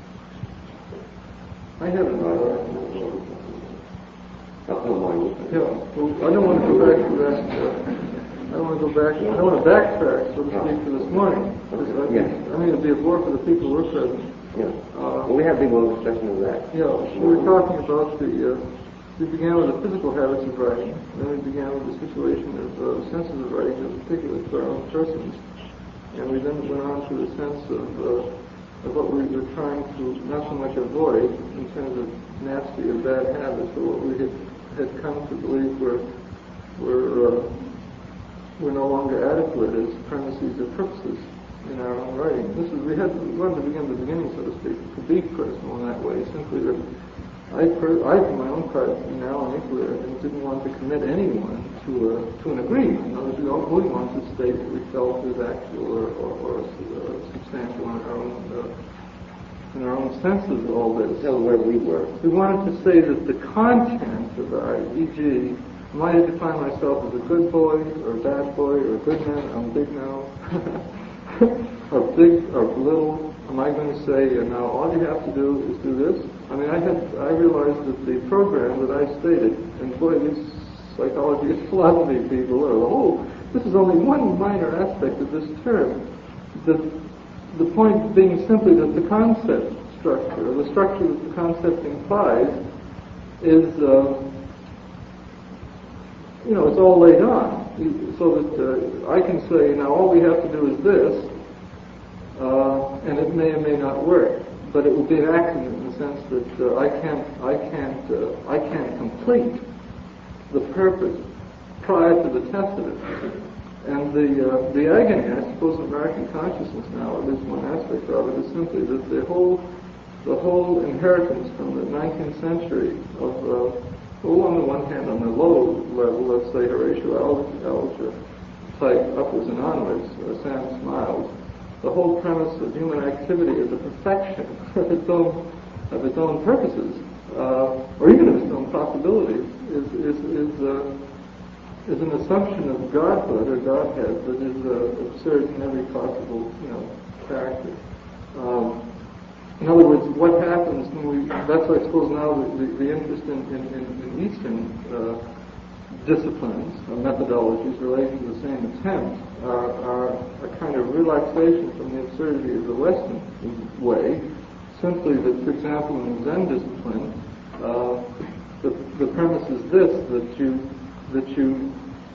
I haven't. Uh, I'll tell mine. yeah, well, I don't want to go back to that. Uh, I don't want to go back. I don't want to backtrack, so to speak, to this morning. Because I, yes. I mean, it'd be a bore for the people who were present. Yeah. Uh, well, we have been one discussion of that. Yeah, we were talking about the. Uh, We began with the physical habits of writing, then we began with the situation of uh, senses of writing, in particular to our own persons, and we then went on to the sense of, uh, of what we were trying to not so much avoid in terms of nasty or bad habits, but what we had, had come to believe were were uh, were no longer adequate as premises or purposes in our own writing. This is we had we wanted to begin the beginning, so to speak, to be personal in that way, simply that. I, per, I, for my own part, now I'm equally, didn't want to commit anyone to a, to an agreement. In other words, we only wanted to state that we felt was actual or, or, or uh, substantial in our own uh, in our own sense of all this. Tell where we were. We wanted to say that the content of our, for example, am I to define myself as a good boy or a bad boy or a good man? I'm big now. or big or little. Am I going to say, uh, now all you have to do is do this? I mean, I had, I realized that the program that I stated, and boy, these psychology and philosophy people are, oh, this is only one minor aspect of this term. The, the point being simply that the concept structure, or the structure that the concept implies, is, uh, you know, it's all laid on. So that uh, I can say, now all we have to do is this, uh, and it may or may not work. But it would be an accident in the sense that uh, I can't, I can't, uh, I can't complete the purpose prior to the test of it. And the uh, the agony, I suppose, of American consciousness now, at least one aspect of it, is simply that the whole, the whole inheritance from the nineteenth century of, uh, well, on the one hand, on the low level, let's say Horatio Alger type upwards and onwards, uh, Sam Smiles. The whole premise of human activity as a perfection of its own of its own purposes, uh, or even of its own possibilities, is is is, uh, is an assumption of godhood or godhead that is uh, absurd in every possible, you know, character. Um, in other words, what happens when we? That's I suppose now the, the, the interest in in, in, in Eastern uh, disciplines or methodologies relating to the same attempt are, are a kind of relaxation from the absurdity of the Western way, simply that, for example, in Zen discipline, Uh, the, the premise is this, that you, that you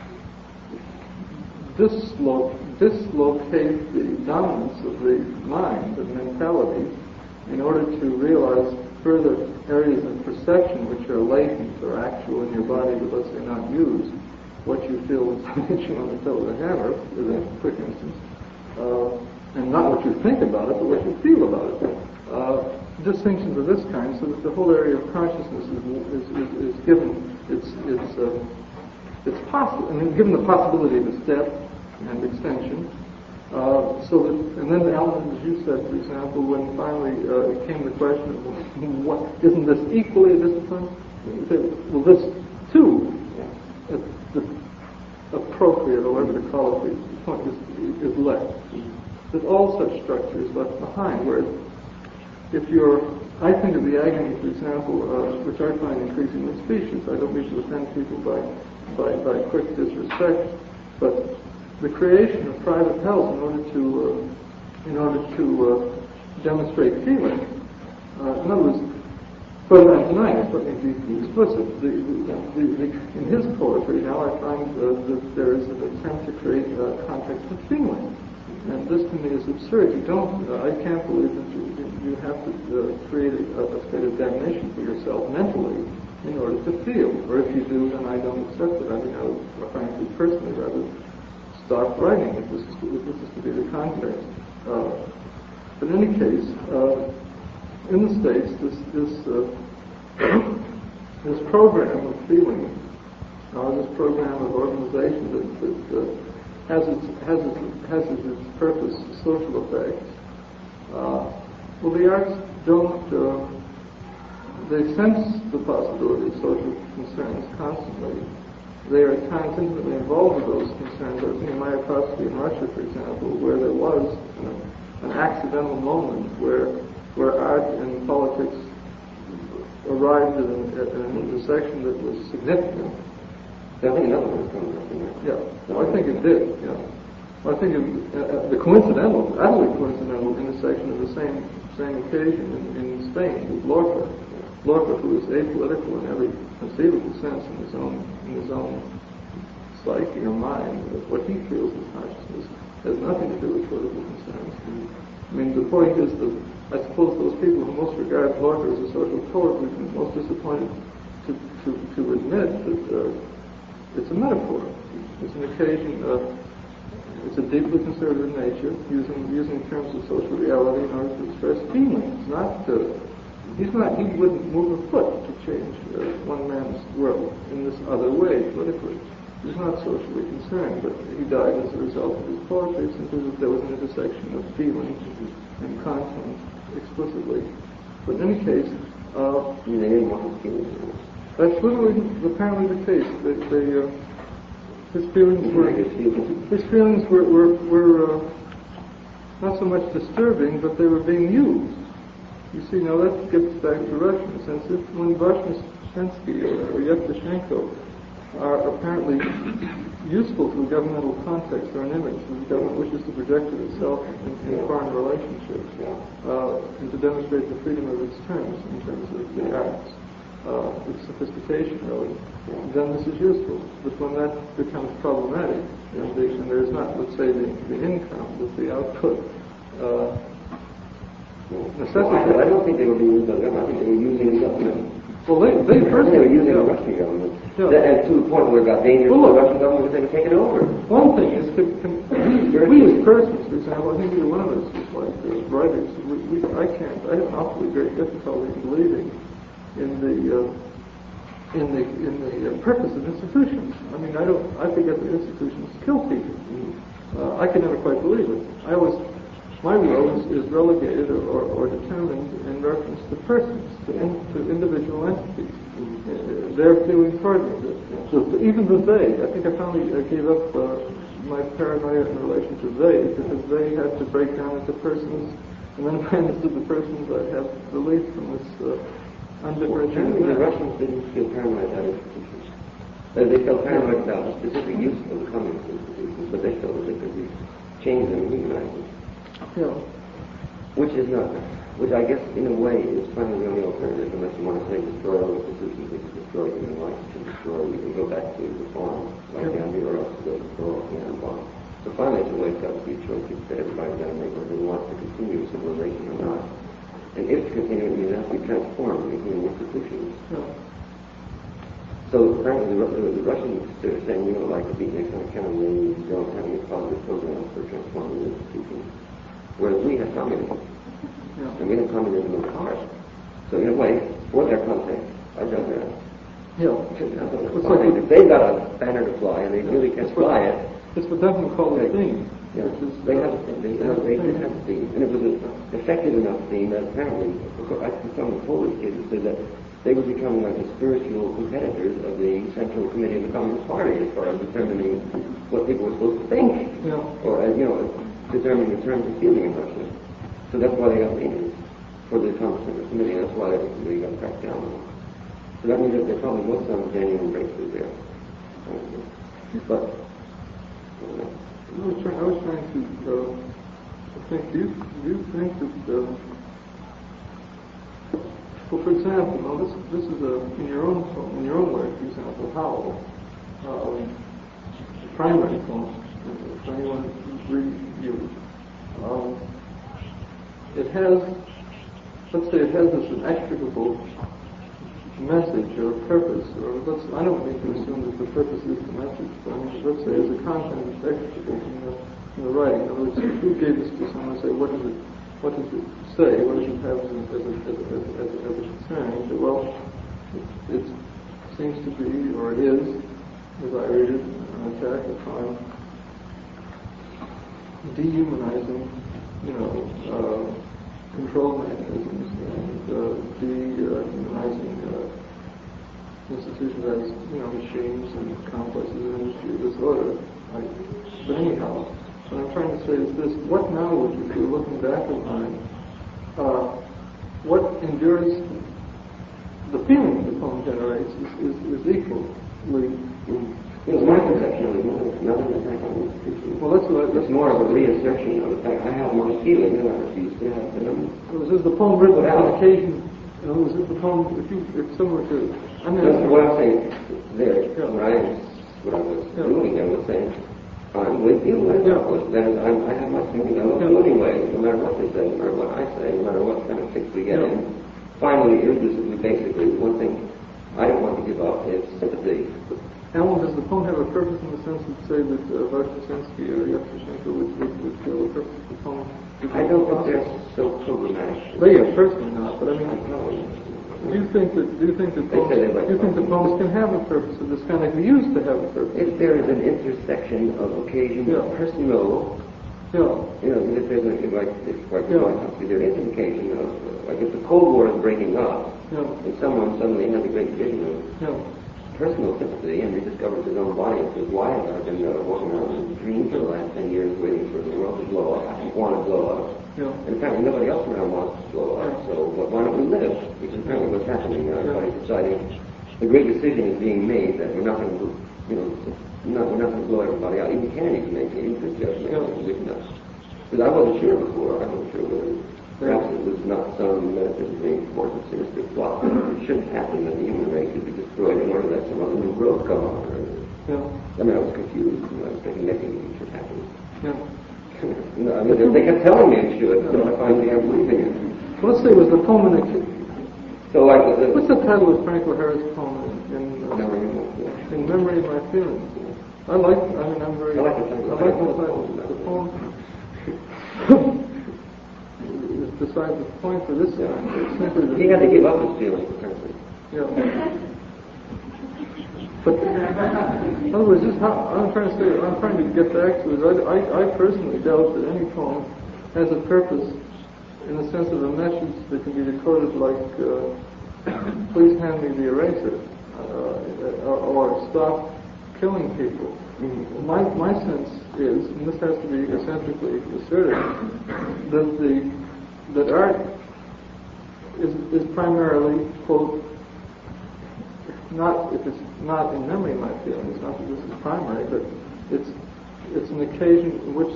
dislo- dislocate the dominance of the mind, of mentality, in order to realize further areas of perception which are latent or actual in your body, but let's say not used. What you feel is hitching on the toe with a hammer, is a quick instance, uh, and not what you think about it, but what you feel about it. Uh, distinctions of this kind, so that the whole area of consciousness is, is, is, is given its its uh, it's possible. I mean, given the possibility of its depth and extension. Uh, so that, and then, Alan, as you said, for example, when finally uh, it came the question of, what, isn't this equally a discipline? You say, well, this too, uh, the appropriate, or whatever to call it, the point is, is left. That all such structure is left behind. Whereas, if you're, I think of the agony, for example, uh, which I find increasingly specious. I don't mean to offend people by, by, by quick disrespect, but the creation of private hells in order to uh, in order to uh, demonstrate feeling. Uh, in other words, further on tonight, let me be explicit. The, the, the, the, in his poetry, now I find uh, that there is an attempt to create a context of feeling, and this to me is absurd. You don't. Uh, I can't believe that you, you have to uh, create a, a state of damnation for yourself mentally in order to feel. Or if you do, then I don't accept it. I mean, I would, frankly, personally, rather stop writing if this is to, if this is to be the context. Uh, but in any case, uh, in the States, this this uh, this program of feeling, uh, this program of organization that, that uh, has its has its has as its purpose social effects. Uh, well, the arts don't. Uh, they sense the possibility of social concerns constantly. They are at times intimately involved with those concerns. I was thinking of Mayakovsky in Russia, for example, where there was you know, an accidental moment where where art and politics arrived at an, at an intersection that was significant. I think another one is coming up in there. Yeah, well, I think it did. Yeah, well, I think it, uh, the coincidental, utterly coincidental intersection of the same same occasion in, in Spain with Lorca. Lorca, who is apolitical in every conceivable sense in his own in his own psyche or mind, what he feels as consciousness has nothing to do with political concerns. I mean, the point is that I suppose those people who most regard Lorca as a social poet would be most disappointed to to, to admit that uh, it's a metaphor. It's an occasion. Uh, it's a deeply conservative nature, using using terms of social reality in order to express feelings, not. Uh, He's not, he wouldn't move a foot to change uh, one man's world in this other way, politically. He's not socially concerned, but he died as a result of his poetry, simply that there was an intersection of feeling and content explicitly. But in any case, uh, that's literally apparently the case. That they, uh, his feelings were, his feelings were, were, were uh, not so much disturbing, but they were being used. You see, now that gets back to Russian, since if when Vashnestensky or Yevtushenko are apparently useful to a governmental context or an image that the government wishes to project it itself in, in foreign relationships, uh, and to demonstrate the freedom of its terms in terms of the arts, uh, its sophistication, really, then this is useful. But when that becomes problematic, and, the, and there's not, let's say, the, the income, but the output, uh, Well, I, I don't think they were being used by the government. I think they were using the government. Well, they, they first they were using yeah. the Russian government. Yeah. And to the point where it got dangerous well, for the Russian government because they were taking over. One thing is, can, can, we, we as persons, for example, I think either one of us is like uh, writers. We, we, I can't, I have an awfully great difficulty in believing in the uh, in the in the uh, purpose of institutions. I mean, I don't, I forget that institutions kill people. Uh, I can never quite believe it. I always. My will is, is relegated or, or, or determined in reference to persons, to, in, to individual entities. Uh, their feeling toward me. So even the they, I think I finally uh, gave up uh, my paranoia in relation to they, because they had to break down into persons, and then I understood the persons I'd have relief from this uh, undifferentiated. The Russians didn't feel paranoid about institutions. Uh, they felt paranoid about the specific use of the communist institutions, but they felt that they could be changed and reunited. Yeah. Which is not, which I guess in a way is finally the only alternative, unless you want to say destroy all the destroy human life, to destroy, we can go back to the farm, like Gandhi, or else to go to the bomb. So finally, it's always got to be a choice that everybody's got to make whether they want to continue civilization or not. And if to continue, it means it has to be transformed into human institutions. Yeah. So apparently the, the, the Russians are saying we don't like to beat next on account of we don't have any positive programs for transforming institutions. Whereas we have communism. Yeah. And we have communism in the heart. So in a way, for their context, I don't know. Yeah. It's like if they've got a banner to fly and they really can fly it. It's what Duffman called the theme. Yeah, they have a theme. They, uh, they did have a theme. And it was an effective enough theme that apparently, I think some of the Polish kids said that they were becoming like the spiritual competitors of the Central Committee of the Communist Party as far as determining what people were supposed to think. Yeah. Or, as you know, determining the terms of feeling in Russia. So that's why they got leaders for the Communist Committee. That's why they, they got cracked down on. So that means that there probably was some genuine breakthrough there. But, I was trying, I was trying to uh, think, do you, do you think that, uh, well, for example, now this, this is a, in your own, in your own work, for example, how um, the primary poem, for anyone who's reading you, um, it has, let's say it has this inextricable message or purpose, or let's, I don't mean to assume that the purpose is the message, but I mean, let's say as a content it's extricable in the, in the writing. In other words, if you gave this to someone and say, what does it, what does it say, what does it have as a, as a, as a, as a, as a, as a concern? You say, well, it, it seems to be, or it is, as I read it, an attack upon dehumanizing, you know, uh, control mechanisms and uh, dehumanizing uh, institutions as, you know, machines and complexes of industry of this order. I, but anyhow, what I'm trying to say is this: what knowledge, if you're looking back upon, uh, what endures, the feeling the poem generates is, is, is equally. It's my perception of it, nothing attack on the institution. Well, that's what I, that's it's more of a reassertion of the fact I have more feeling than I refuse to have. Was this the poem written on occasion? You know, was this the poem, if you, if someone were to, I mean, that's what I'm saying there. Yeah. What I, what I was yeah. doing, I was saying, I'm with you. Yeah. That is, I'm, I have my feeling. I love you anyway, no matter what they say, no matter what I say, no matter what kind of fix we get yeah. in. Finally, irreducibly, basically, one thing I don't want to give up is sympathy. Alan, does the poem have a purpose in the sense of, say, that uh, Voskresensky or Yevtushenko would, would, would feel a purpose of the poem? I don't think they're so programmatic. They are personally not, but I mean, No. do you think that do you think that They poems, say they like do you think the poems can have a purpose of this kind of be used to have a purpose? If there is an intersection of occasion Yeah. personal, Yeah. you know, if there's a, like, if, like, Yeah. like, there is an occasion of, like, if the Cold War is breaking up, Yeah. and someone suddenly has a great vision of Yeah. personal sympathy and rediscovers his own body and says, why have I been uh, walking around in a dream for the last ten years waiting for the world to blow up? I don't want to blow up. Yeah. And apparently nobody else around wants to blow up, Yeah. so what, why don't we live? Which is apparently what's happening. Uh, everybody's deciding the great decision is being made that we're not going to, you know, not, we're not going to blow everybody out. Even Kennedy can make it, even Khrushchev can make Yeah. it. Because I wasn't sure before. I wasn't sure whether perhaps it was not some metaphysically important sinister plot. It shouldn't happen that the human race would be destroyed in order that some other new growth come on. Yeah. I mean, I was confused. You know, I was thinking nothing should happen. Yeah. No, I mean, they kept telling me it should, so I finally am believing it. Well, let's say, was the poem in the, So, like, the, what's the title of Frank O'Hara's poem in, uh, memory of, in Memory of My Feelings? I like, I mean, I'm very, I like the title. I like the title. The poem is beside the point for this guy. It's simply that he had to give up his feelings, apparently. Yeah. But in other words, this how I'm trying to say, I'm trying to get back to is I, I, I personally doubt that any poem has a purpose in the sense of a message that can be decoded like, uh, please hand me the eraser, uh, or, or stop killing people. Mm-hmm. My my sense is, and this has to be eccentrically asserted, that the that art is is primarily, quote, not if it's not in memory of my feelings, not that this is primary, but it's it's an occasion in which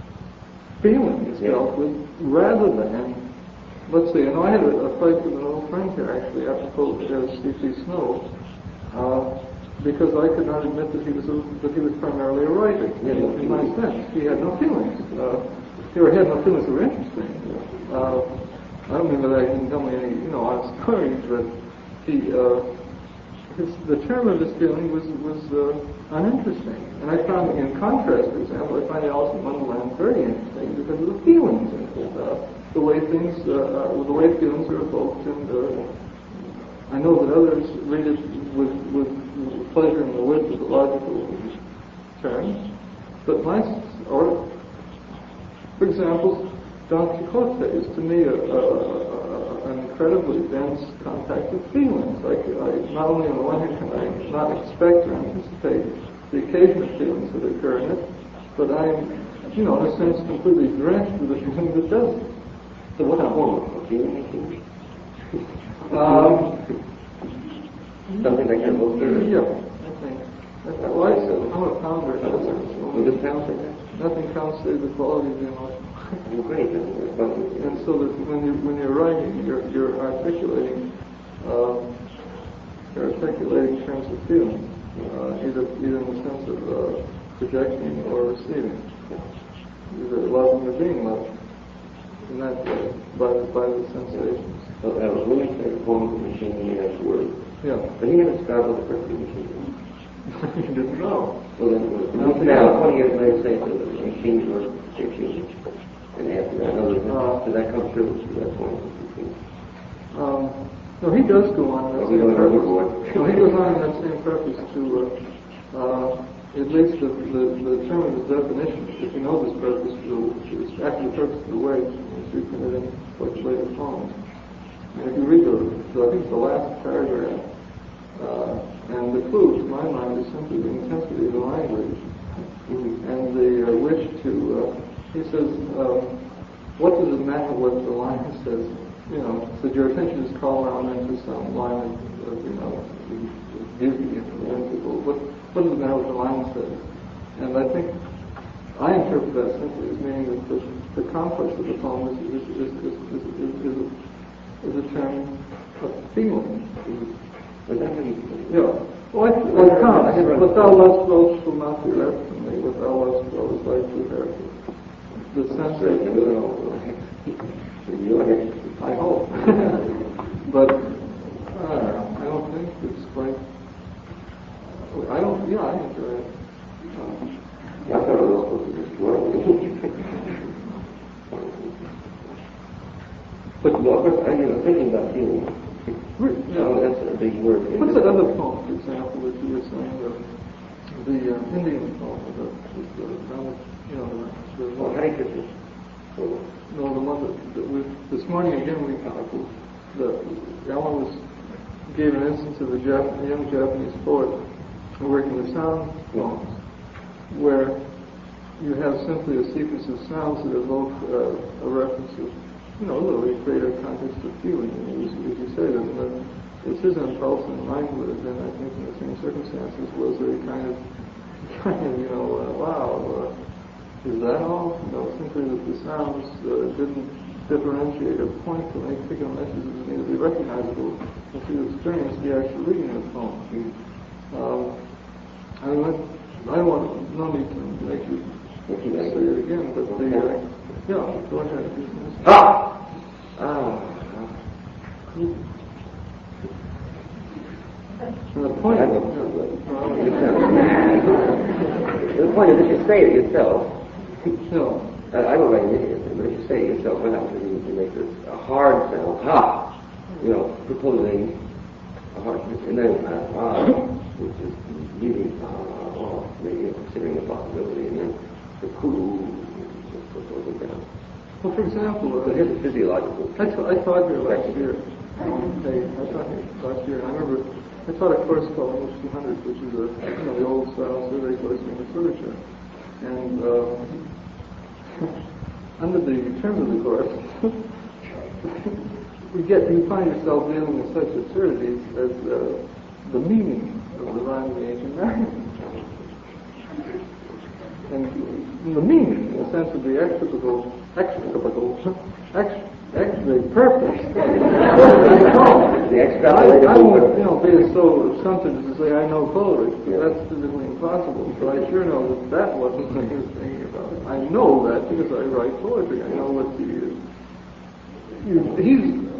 feeling is dealt with rather than, let's see, you know, I had a, a fight with an old friend here, actually, apropos of C P Snow, uh, because I could not admit that he was a, that he was primarily a writer. Yeah, no in my sense, he had no feelings. Uh, he had no feelings that were interesting. Uh, I don't mean that I didn't tell me any, you know, odd stories, but he, uh, his, the term of his feeling was was uh, uninteresting. And I found, in contrast, for example, I find Alice in Wonderland very interesting because of the feelings in it, uh, the way things, uh, uh, the way feelings are evoked, and uh, I know that others read it with, with pleasure and the wit of the logical terms, but my, or, for example, Don Quixote is to me a, a, a, an incredibly dense contact with feelings. I, I, not only on the one hand can I not expect or anticipate the occasional feelings that occur in it, but I'm, you know, in a sense, completely drenched with the feeling that does it. So what are hormones? Feeling? Um, Something like that? Yeah, I think. That's why I'm a founder. You just found that? Nothing counts save the quality of the emotion. Well, great. And so that when you when you're writing, you're you're articulating, uh, you're articulating terms of feeling, uh, either either in the sense of uh, projecting or receiving, either loving or being loved, in that way, by by the sensations. So that was really a form of the machine he has words. Yeah. But he never started with the perfect machine. You didn't know. Well, then, well, now, twenty years later, say that the machines were fifteen. And after that, another, uh, does that come true to that point? Um, no, he does go on that oh, same purpose. No, he goes on in that same purpose to, uh, uh, at least the, the, the term of his definition, if you know this purpose, is actually the purpose of the way it's reprinted in like later poems. And if you read the, the I think the last paragraph, uh, and the clue, to my mind, is simply the intensity of the language and the uh, wish to, uh, he says, um, what does it matter what the line says? You know, so your attention is called around into some line of, of you know, beauty and whimsical. What, what does it matter what the line says? And I think, I interpret that simply as meaning that the, the complex of the poem is, is, is, is, is, is, is, a, is a term of feeling. Yeah. Well, I, well, can't. What thou lovest well shall not be left from me. What thou lovest well is like to her. The sensation, you know, I hope. But, I don't know, I don't think it's quite, I don't, yeah, I enjoy it. Um, I thought it was supposed to be swirling. But, well, of course, I, you know, thinking about feeling, you know, that's a big word. What's that other poem, for example, that you were saying, the, the uh, Indian poem, the, the, the, you know, the, the Oh, Hare Krishna. Oh. No, the one that, that we, this morning again we uh, the Alan was gave an instance of a, Jap, a young Japanese poet working with sound poems, where you have simply a sequence of sounds that evoke uh, a reference of, you know, literally create a context of feeling. And as, as you say, that uh, it's his impulse in line with it, and I think in the same circumstances was a kind of, kind of, you know, uh, wow. Uh, Is that all? No, simply that the sounds uh, didn't differentiate or point to any particular messages that needed to be recognizable if you experienced the actual reading of the poem. Um, I mean, I don't want, no need to make you say it again, but the, uh, yeah, go ahead. Ah! Ah! And the point, I don't know. The point is that you say it yourself. no. I, I don't like an idiot, but if you say it yourself, what happens is you make this a hard sound, ha! You know, proposing a hard, and then uh, ah, which is really ah, oh, maybe considering the possibility, and then the cool, just goes down. Well, for example, uh, So here's a physiological. I, t- I taught here last year. Hey, I taught here last year. I remember I taught a course called English two hundred, which is a, you know, the old style survey course in English literature. And uh, under the terms of the course, you get you find yourself dealing with such absurdities as uh, the meaning of the rhyme of the ancient Marion. And the meaning, in the sense of the extricable, extricable, ex, X-ray purpose. The extrapolated I, I won't, you know, be so assumptive as to say I know Coleridge, because yeah. that's physically impossible. But I sure know that that wasn't what he was thinking about. I know that because I write poetry. I know what he is. He's,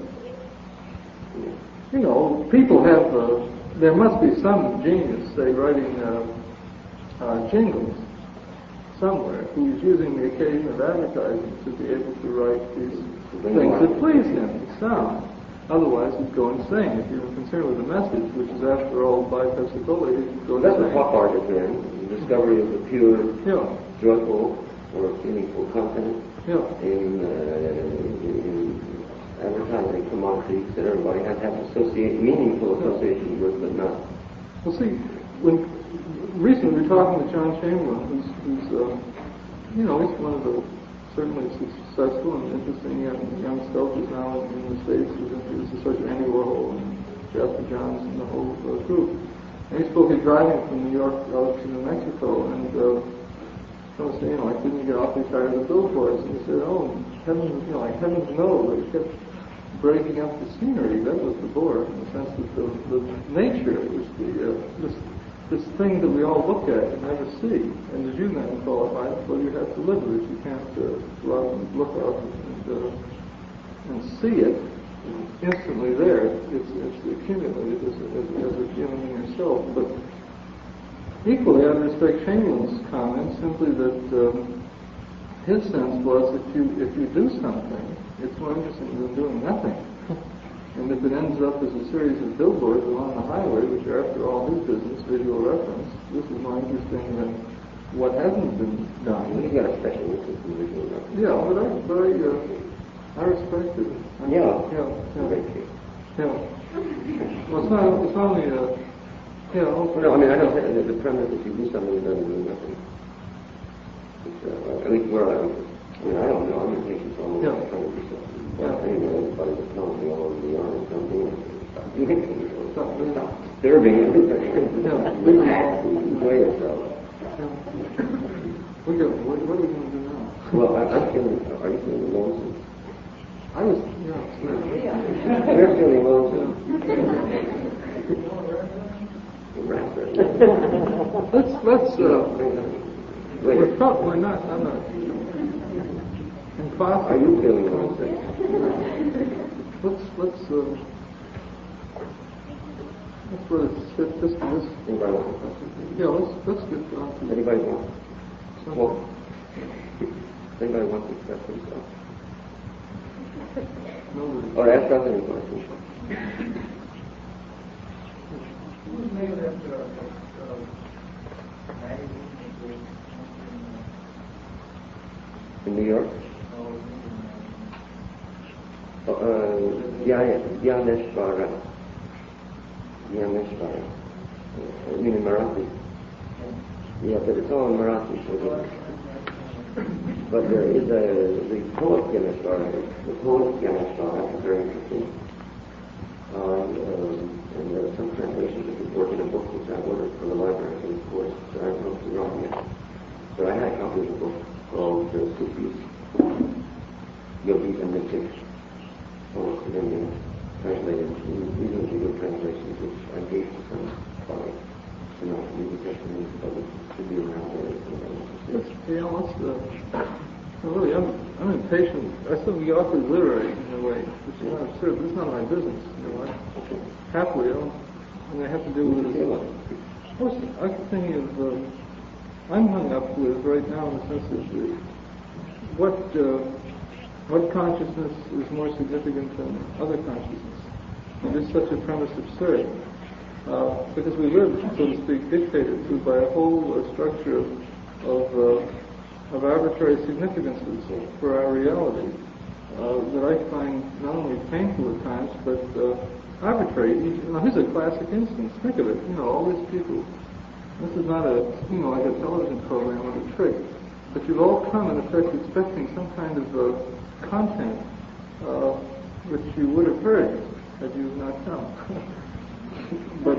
you know, people have, uh, there must be some genius, say, writing uh, uh, jingles somewhere, who's using the occasion of advertising to be able to write these things that please him, the sound. Otherwise, he'd go insane. If you're concerned with the message, which is, after all, by Pepsi-Cola, he'd go That's insane. That's what pop art is then, the discovery of the pure, yeah. joyful, or meaningful content yeah. in, uh, in advertising commodities that everybody has to have associate, meaningful association yeah. with, but not. Well, see, when recently we were talking to John Chamberlain, who's, who's uh, you know, he's one of the certainly successful and interesting young, young sculptors now in, in the States. This is such Andy Warhol and Jasper Johns and the whole uh, group. And he spoke of driving from New York out to New Mexico, and uh, I was saying, you know, I couldn't get awfully tired of the billboards. And he said, oh, heavens, you know, like heavens no, they kept breaking up the scenery. That was the bore, in the sense that the, the nature was the, uh, this, this thing that we all look at and never see. And as you then call it life, well, you have to live with it. You can't uh, go out and look out and, uh, and see it instantly there. It's, it's accumulated as a, as, as a feeling in yourself. But equally, I respect Chamberlain's comment, simply that um, his sense was that you, if you do something, it's more interesting than doing nothing. And if it ends up as a series of billboards along the highway, which are, after all, his business, visual reference, this is more interesting than what hasn't been done. You've got a special interest in visual reference. Yeah, but I, but I, uh, I respect it. I, yeah. Yeah. Yeah. Thank you. Yeah. Well, it's not. It's only. Uh, yeah. Well, no, I mean, I don't think that the premise that you do something and doesn't do nothing. It's, uh, at least where I, I mean, I don't know. I'm impatient, so I'm yeah. trying to do something. Well, anyway, everybody was telling me all over the yard and something. Stop doing anything. Stop disturbing everything. Yeah. Enjoy yourself. Yeah. We go, what, what are we going to do now? Well, I, I'm feeling, are you feeling lonesome? I was, yeah. yeah. We're feeling lonesome. Yeah. let's, let's, uh, Wait. we're, pro- we're not, I'm not. Impossible. Are you feeling lonesome? Let's, let's, uh, let's let it sit just this. Anybody want to? Yeah, let's, let's get on to Anybody want? Well, anybody want to express themselves? No, or ask us any questions? Who's made that magazine in New York? Uh, Gyaneshvara. Gyaneshvara. I mean in Marathi. Yeah, but it's all in Marathi. So but there is a, the poet Gyaneshvara, the poet Gyaneshvara is very interesting. Uh, um, and there are some translations of his work in a book which I ordered for the library, and of course I haven't looked it up yet. So I had a copy of the book called uh, Sufis, Yogis and Mystics. Poets of India, translated into reasonably good translations, which I gave to some colleagues. You know, to be the testimony of it to be around there. Let's, yeah, let's, uh, really, I'm, I'm impatient. I still be awfully literary in a way, which is not absurd, but it's not my business, you know. I, happily, I don't, and I have to do with it. Of course, I'm thinking of, um, I'm hung up with right now in the sense of the, what, uh, what consciousness is more significant than other consciousness? And is such a premise absurd? Uh, because we live, so to speak, dictated to by a whole uh, structure of of, uh, of arbitrary significances for our reality uh, that I find not only painful at times, but uh, arbitrary. Now, here's a classic instance. Think of it. You know, all these people. This is not a, you know, like a television program or a trick, but you've all come in effect expecting some kind of uh, content uh, which you would have heard had you not come. but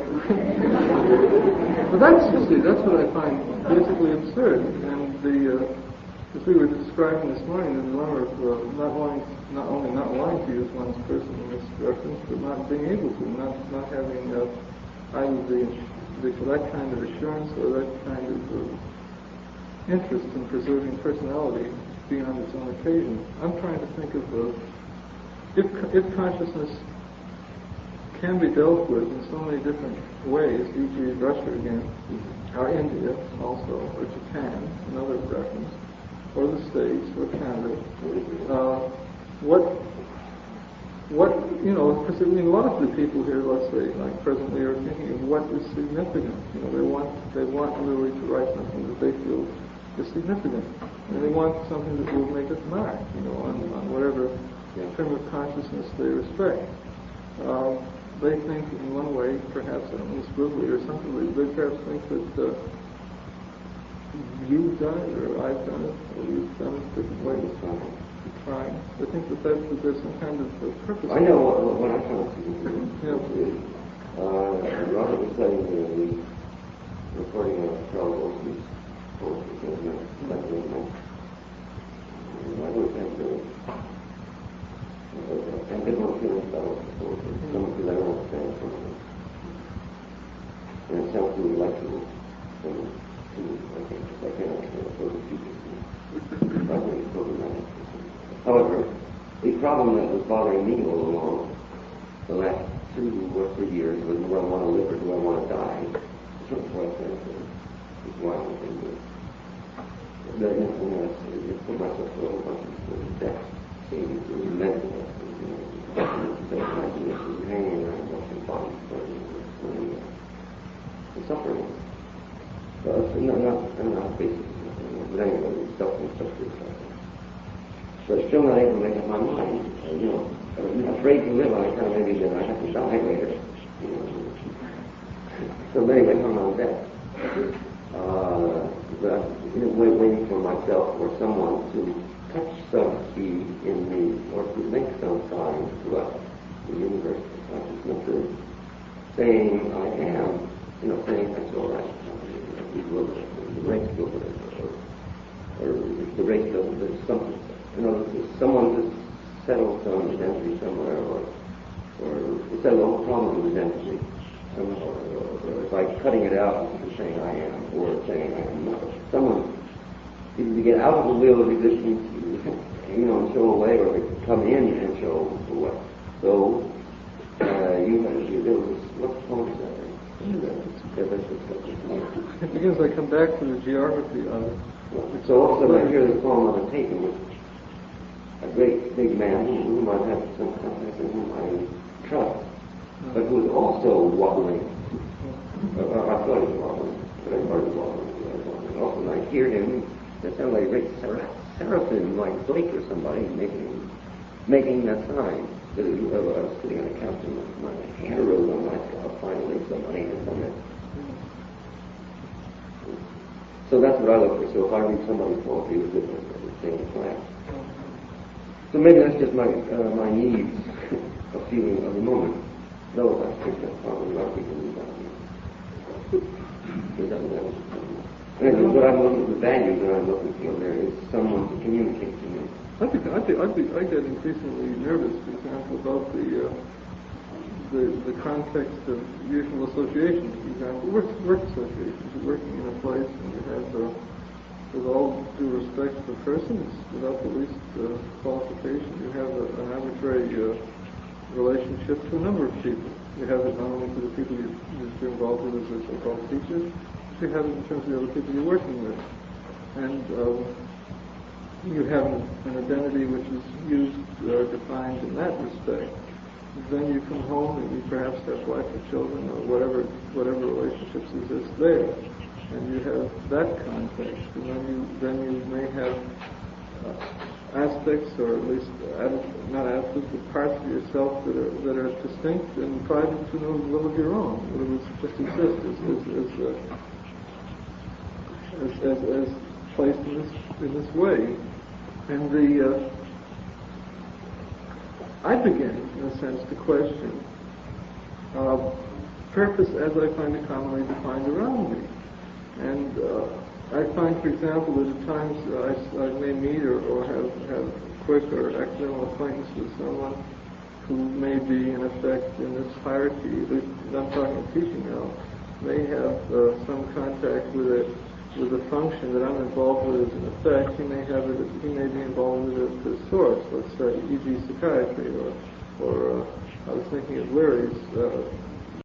but that's, you see, that's what I find basically absurd. And the uh, as we were describing this morning, the dilemma of uh, not wanting, not only not wanting to use one's person in this reference, but not being able to, not not having uh, either the, the that kind of assurance or that kind of uh, interest in preserving personality beyond its own occasion. I'm trying to think of uh, if if consciousness can be dealt with in so many different ways, for example Russia again, or India also, or Japan, another reference, or the States, or Canada. Uh, what, what, you know, because I mean, a lot of the people here, let's say, like presently, are thinking of what is significant. You know, they want, they want really to write something that they feel is significant, and they want something that will make its mark, you know, on, on whatever term of consciousness they respect. Uh, They think in one way, perhaps, I don't know, brutally or something, they perhaps think that uh, you've done it, or I've done it, or you've done it different ways, trying. They think that, that, that there's some kind of uh, purpose. I know what, what I found significant yeah. is, uh, Robert was saying the, the recording of Charles Oakley's poetry, isn't it? That's what I meant. I don't think the and they don't feel about poetry. Some people I don't understand from it. And it sounds really like to them too, I think, because I can't understand what those people do. Probably problematic. However, the problem that was bothering me all along the last two or three years was, do I want to live or do I want to die? That's what I said. It's why I'm doing this. But, you know, it's put myself through a bunch of death. Seems to be mental. Hanging around watching bodies burning and suffering. Well, it's not, not, not basic, but anyway, it's suffering, suffering, suffering. But still not able to make up my mind. Uh, you know, I'm afraid to live on account maybe that I have to die later. You know. So anyway, I'm on death. Uh, but in a way, waiting for myself or someone to touch some key in me, or to make some sign to us, the universe, the consciousness, is saying, I am, you know, saying that's all right. You know, the race over it, or, or the race doesn't, there's something, you know, there's someone just settled some identity somewhere, or, or settled a whole problem with identity, somehow, or, or by cutting it out and saying I am, or saying I am not. Someone, either to get out of the wheel of existence, you know, and show away, or they come in and show away. So, uh, you, you there was, what point is that? It begins, I come back to the geography of it. So all of a sudden I hear this poem on the tape, and with a great big man whom I have some confidence in, whom I trust, but who is also wobbling. Uh, I thought he was wobbling, but I thought he was wobbling. Also, when I hear him, it sounds like a great seraphim, like Blake or somebody, making making that sign. I was sitting on a couch and my hand arose on myself. Finally, somebody has done it. So that's what I look for. So if I read somebody's poetry, it's different than the same class. So maybe that's just my uh, my needs of feeling of the moment. Though I think that's probably what people need out here. And what I'm looking for, values that I'm looking for, there is someone to communicate to me. I think I think I think I get increasingly nervous, for example, about the uh, the the context of usual associations. For example, work work associations. You're working in a place, and you have, uh, with all due respect for persons, without the least uh, qualification, you have a, an arbitrary uh, relationship to a number of people. You have it not only to the people you, you're involved with as a so-called teachers, but you have it in terms of the other people you're working with, and. Um, You have an, an identity which is used or defined in that respect. Then you come home and you perhaps have wife or children or whatever whatever relationships exist there, and you have that context. And then you then you may have uh, aspects, or at least uh, not aspects, but parts of yourself that are that are distinct and private to no will of your own. In other words, just exist as as as, uh, as, as, as placed in this in this way. And the, uh, I begin, in a sense, to question uh, purpose as I find it commonly defined around me. And uh, I find, for example, that at times uh, I, I may meet or, or have, have quick or accidental acquaintance with someone who may be, in effect, in this hierarchy, at least I'm talking about teaching now, may have uh, some contact with a with a function that I'm involved with as an effect. He may have it. He may be involved with it as a source. Let's say, for example, psychiatry, or or uh, I was thinking of Leary's uh,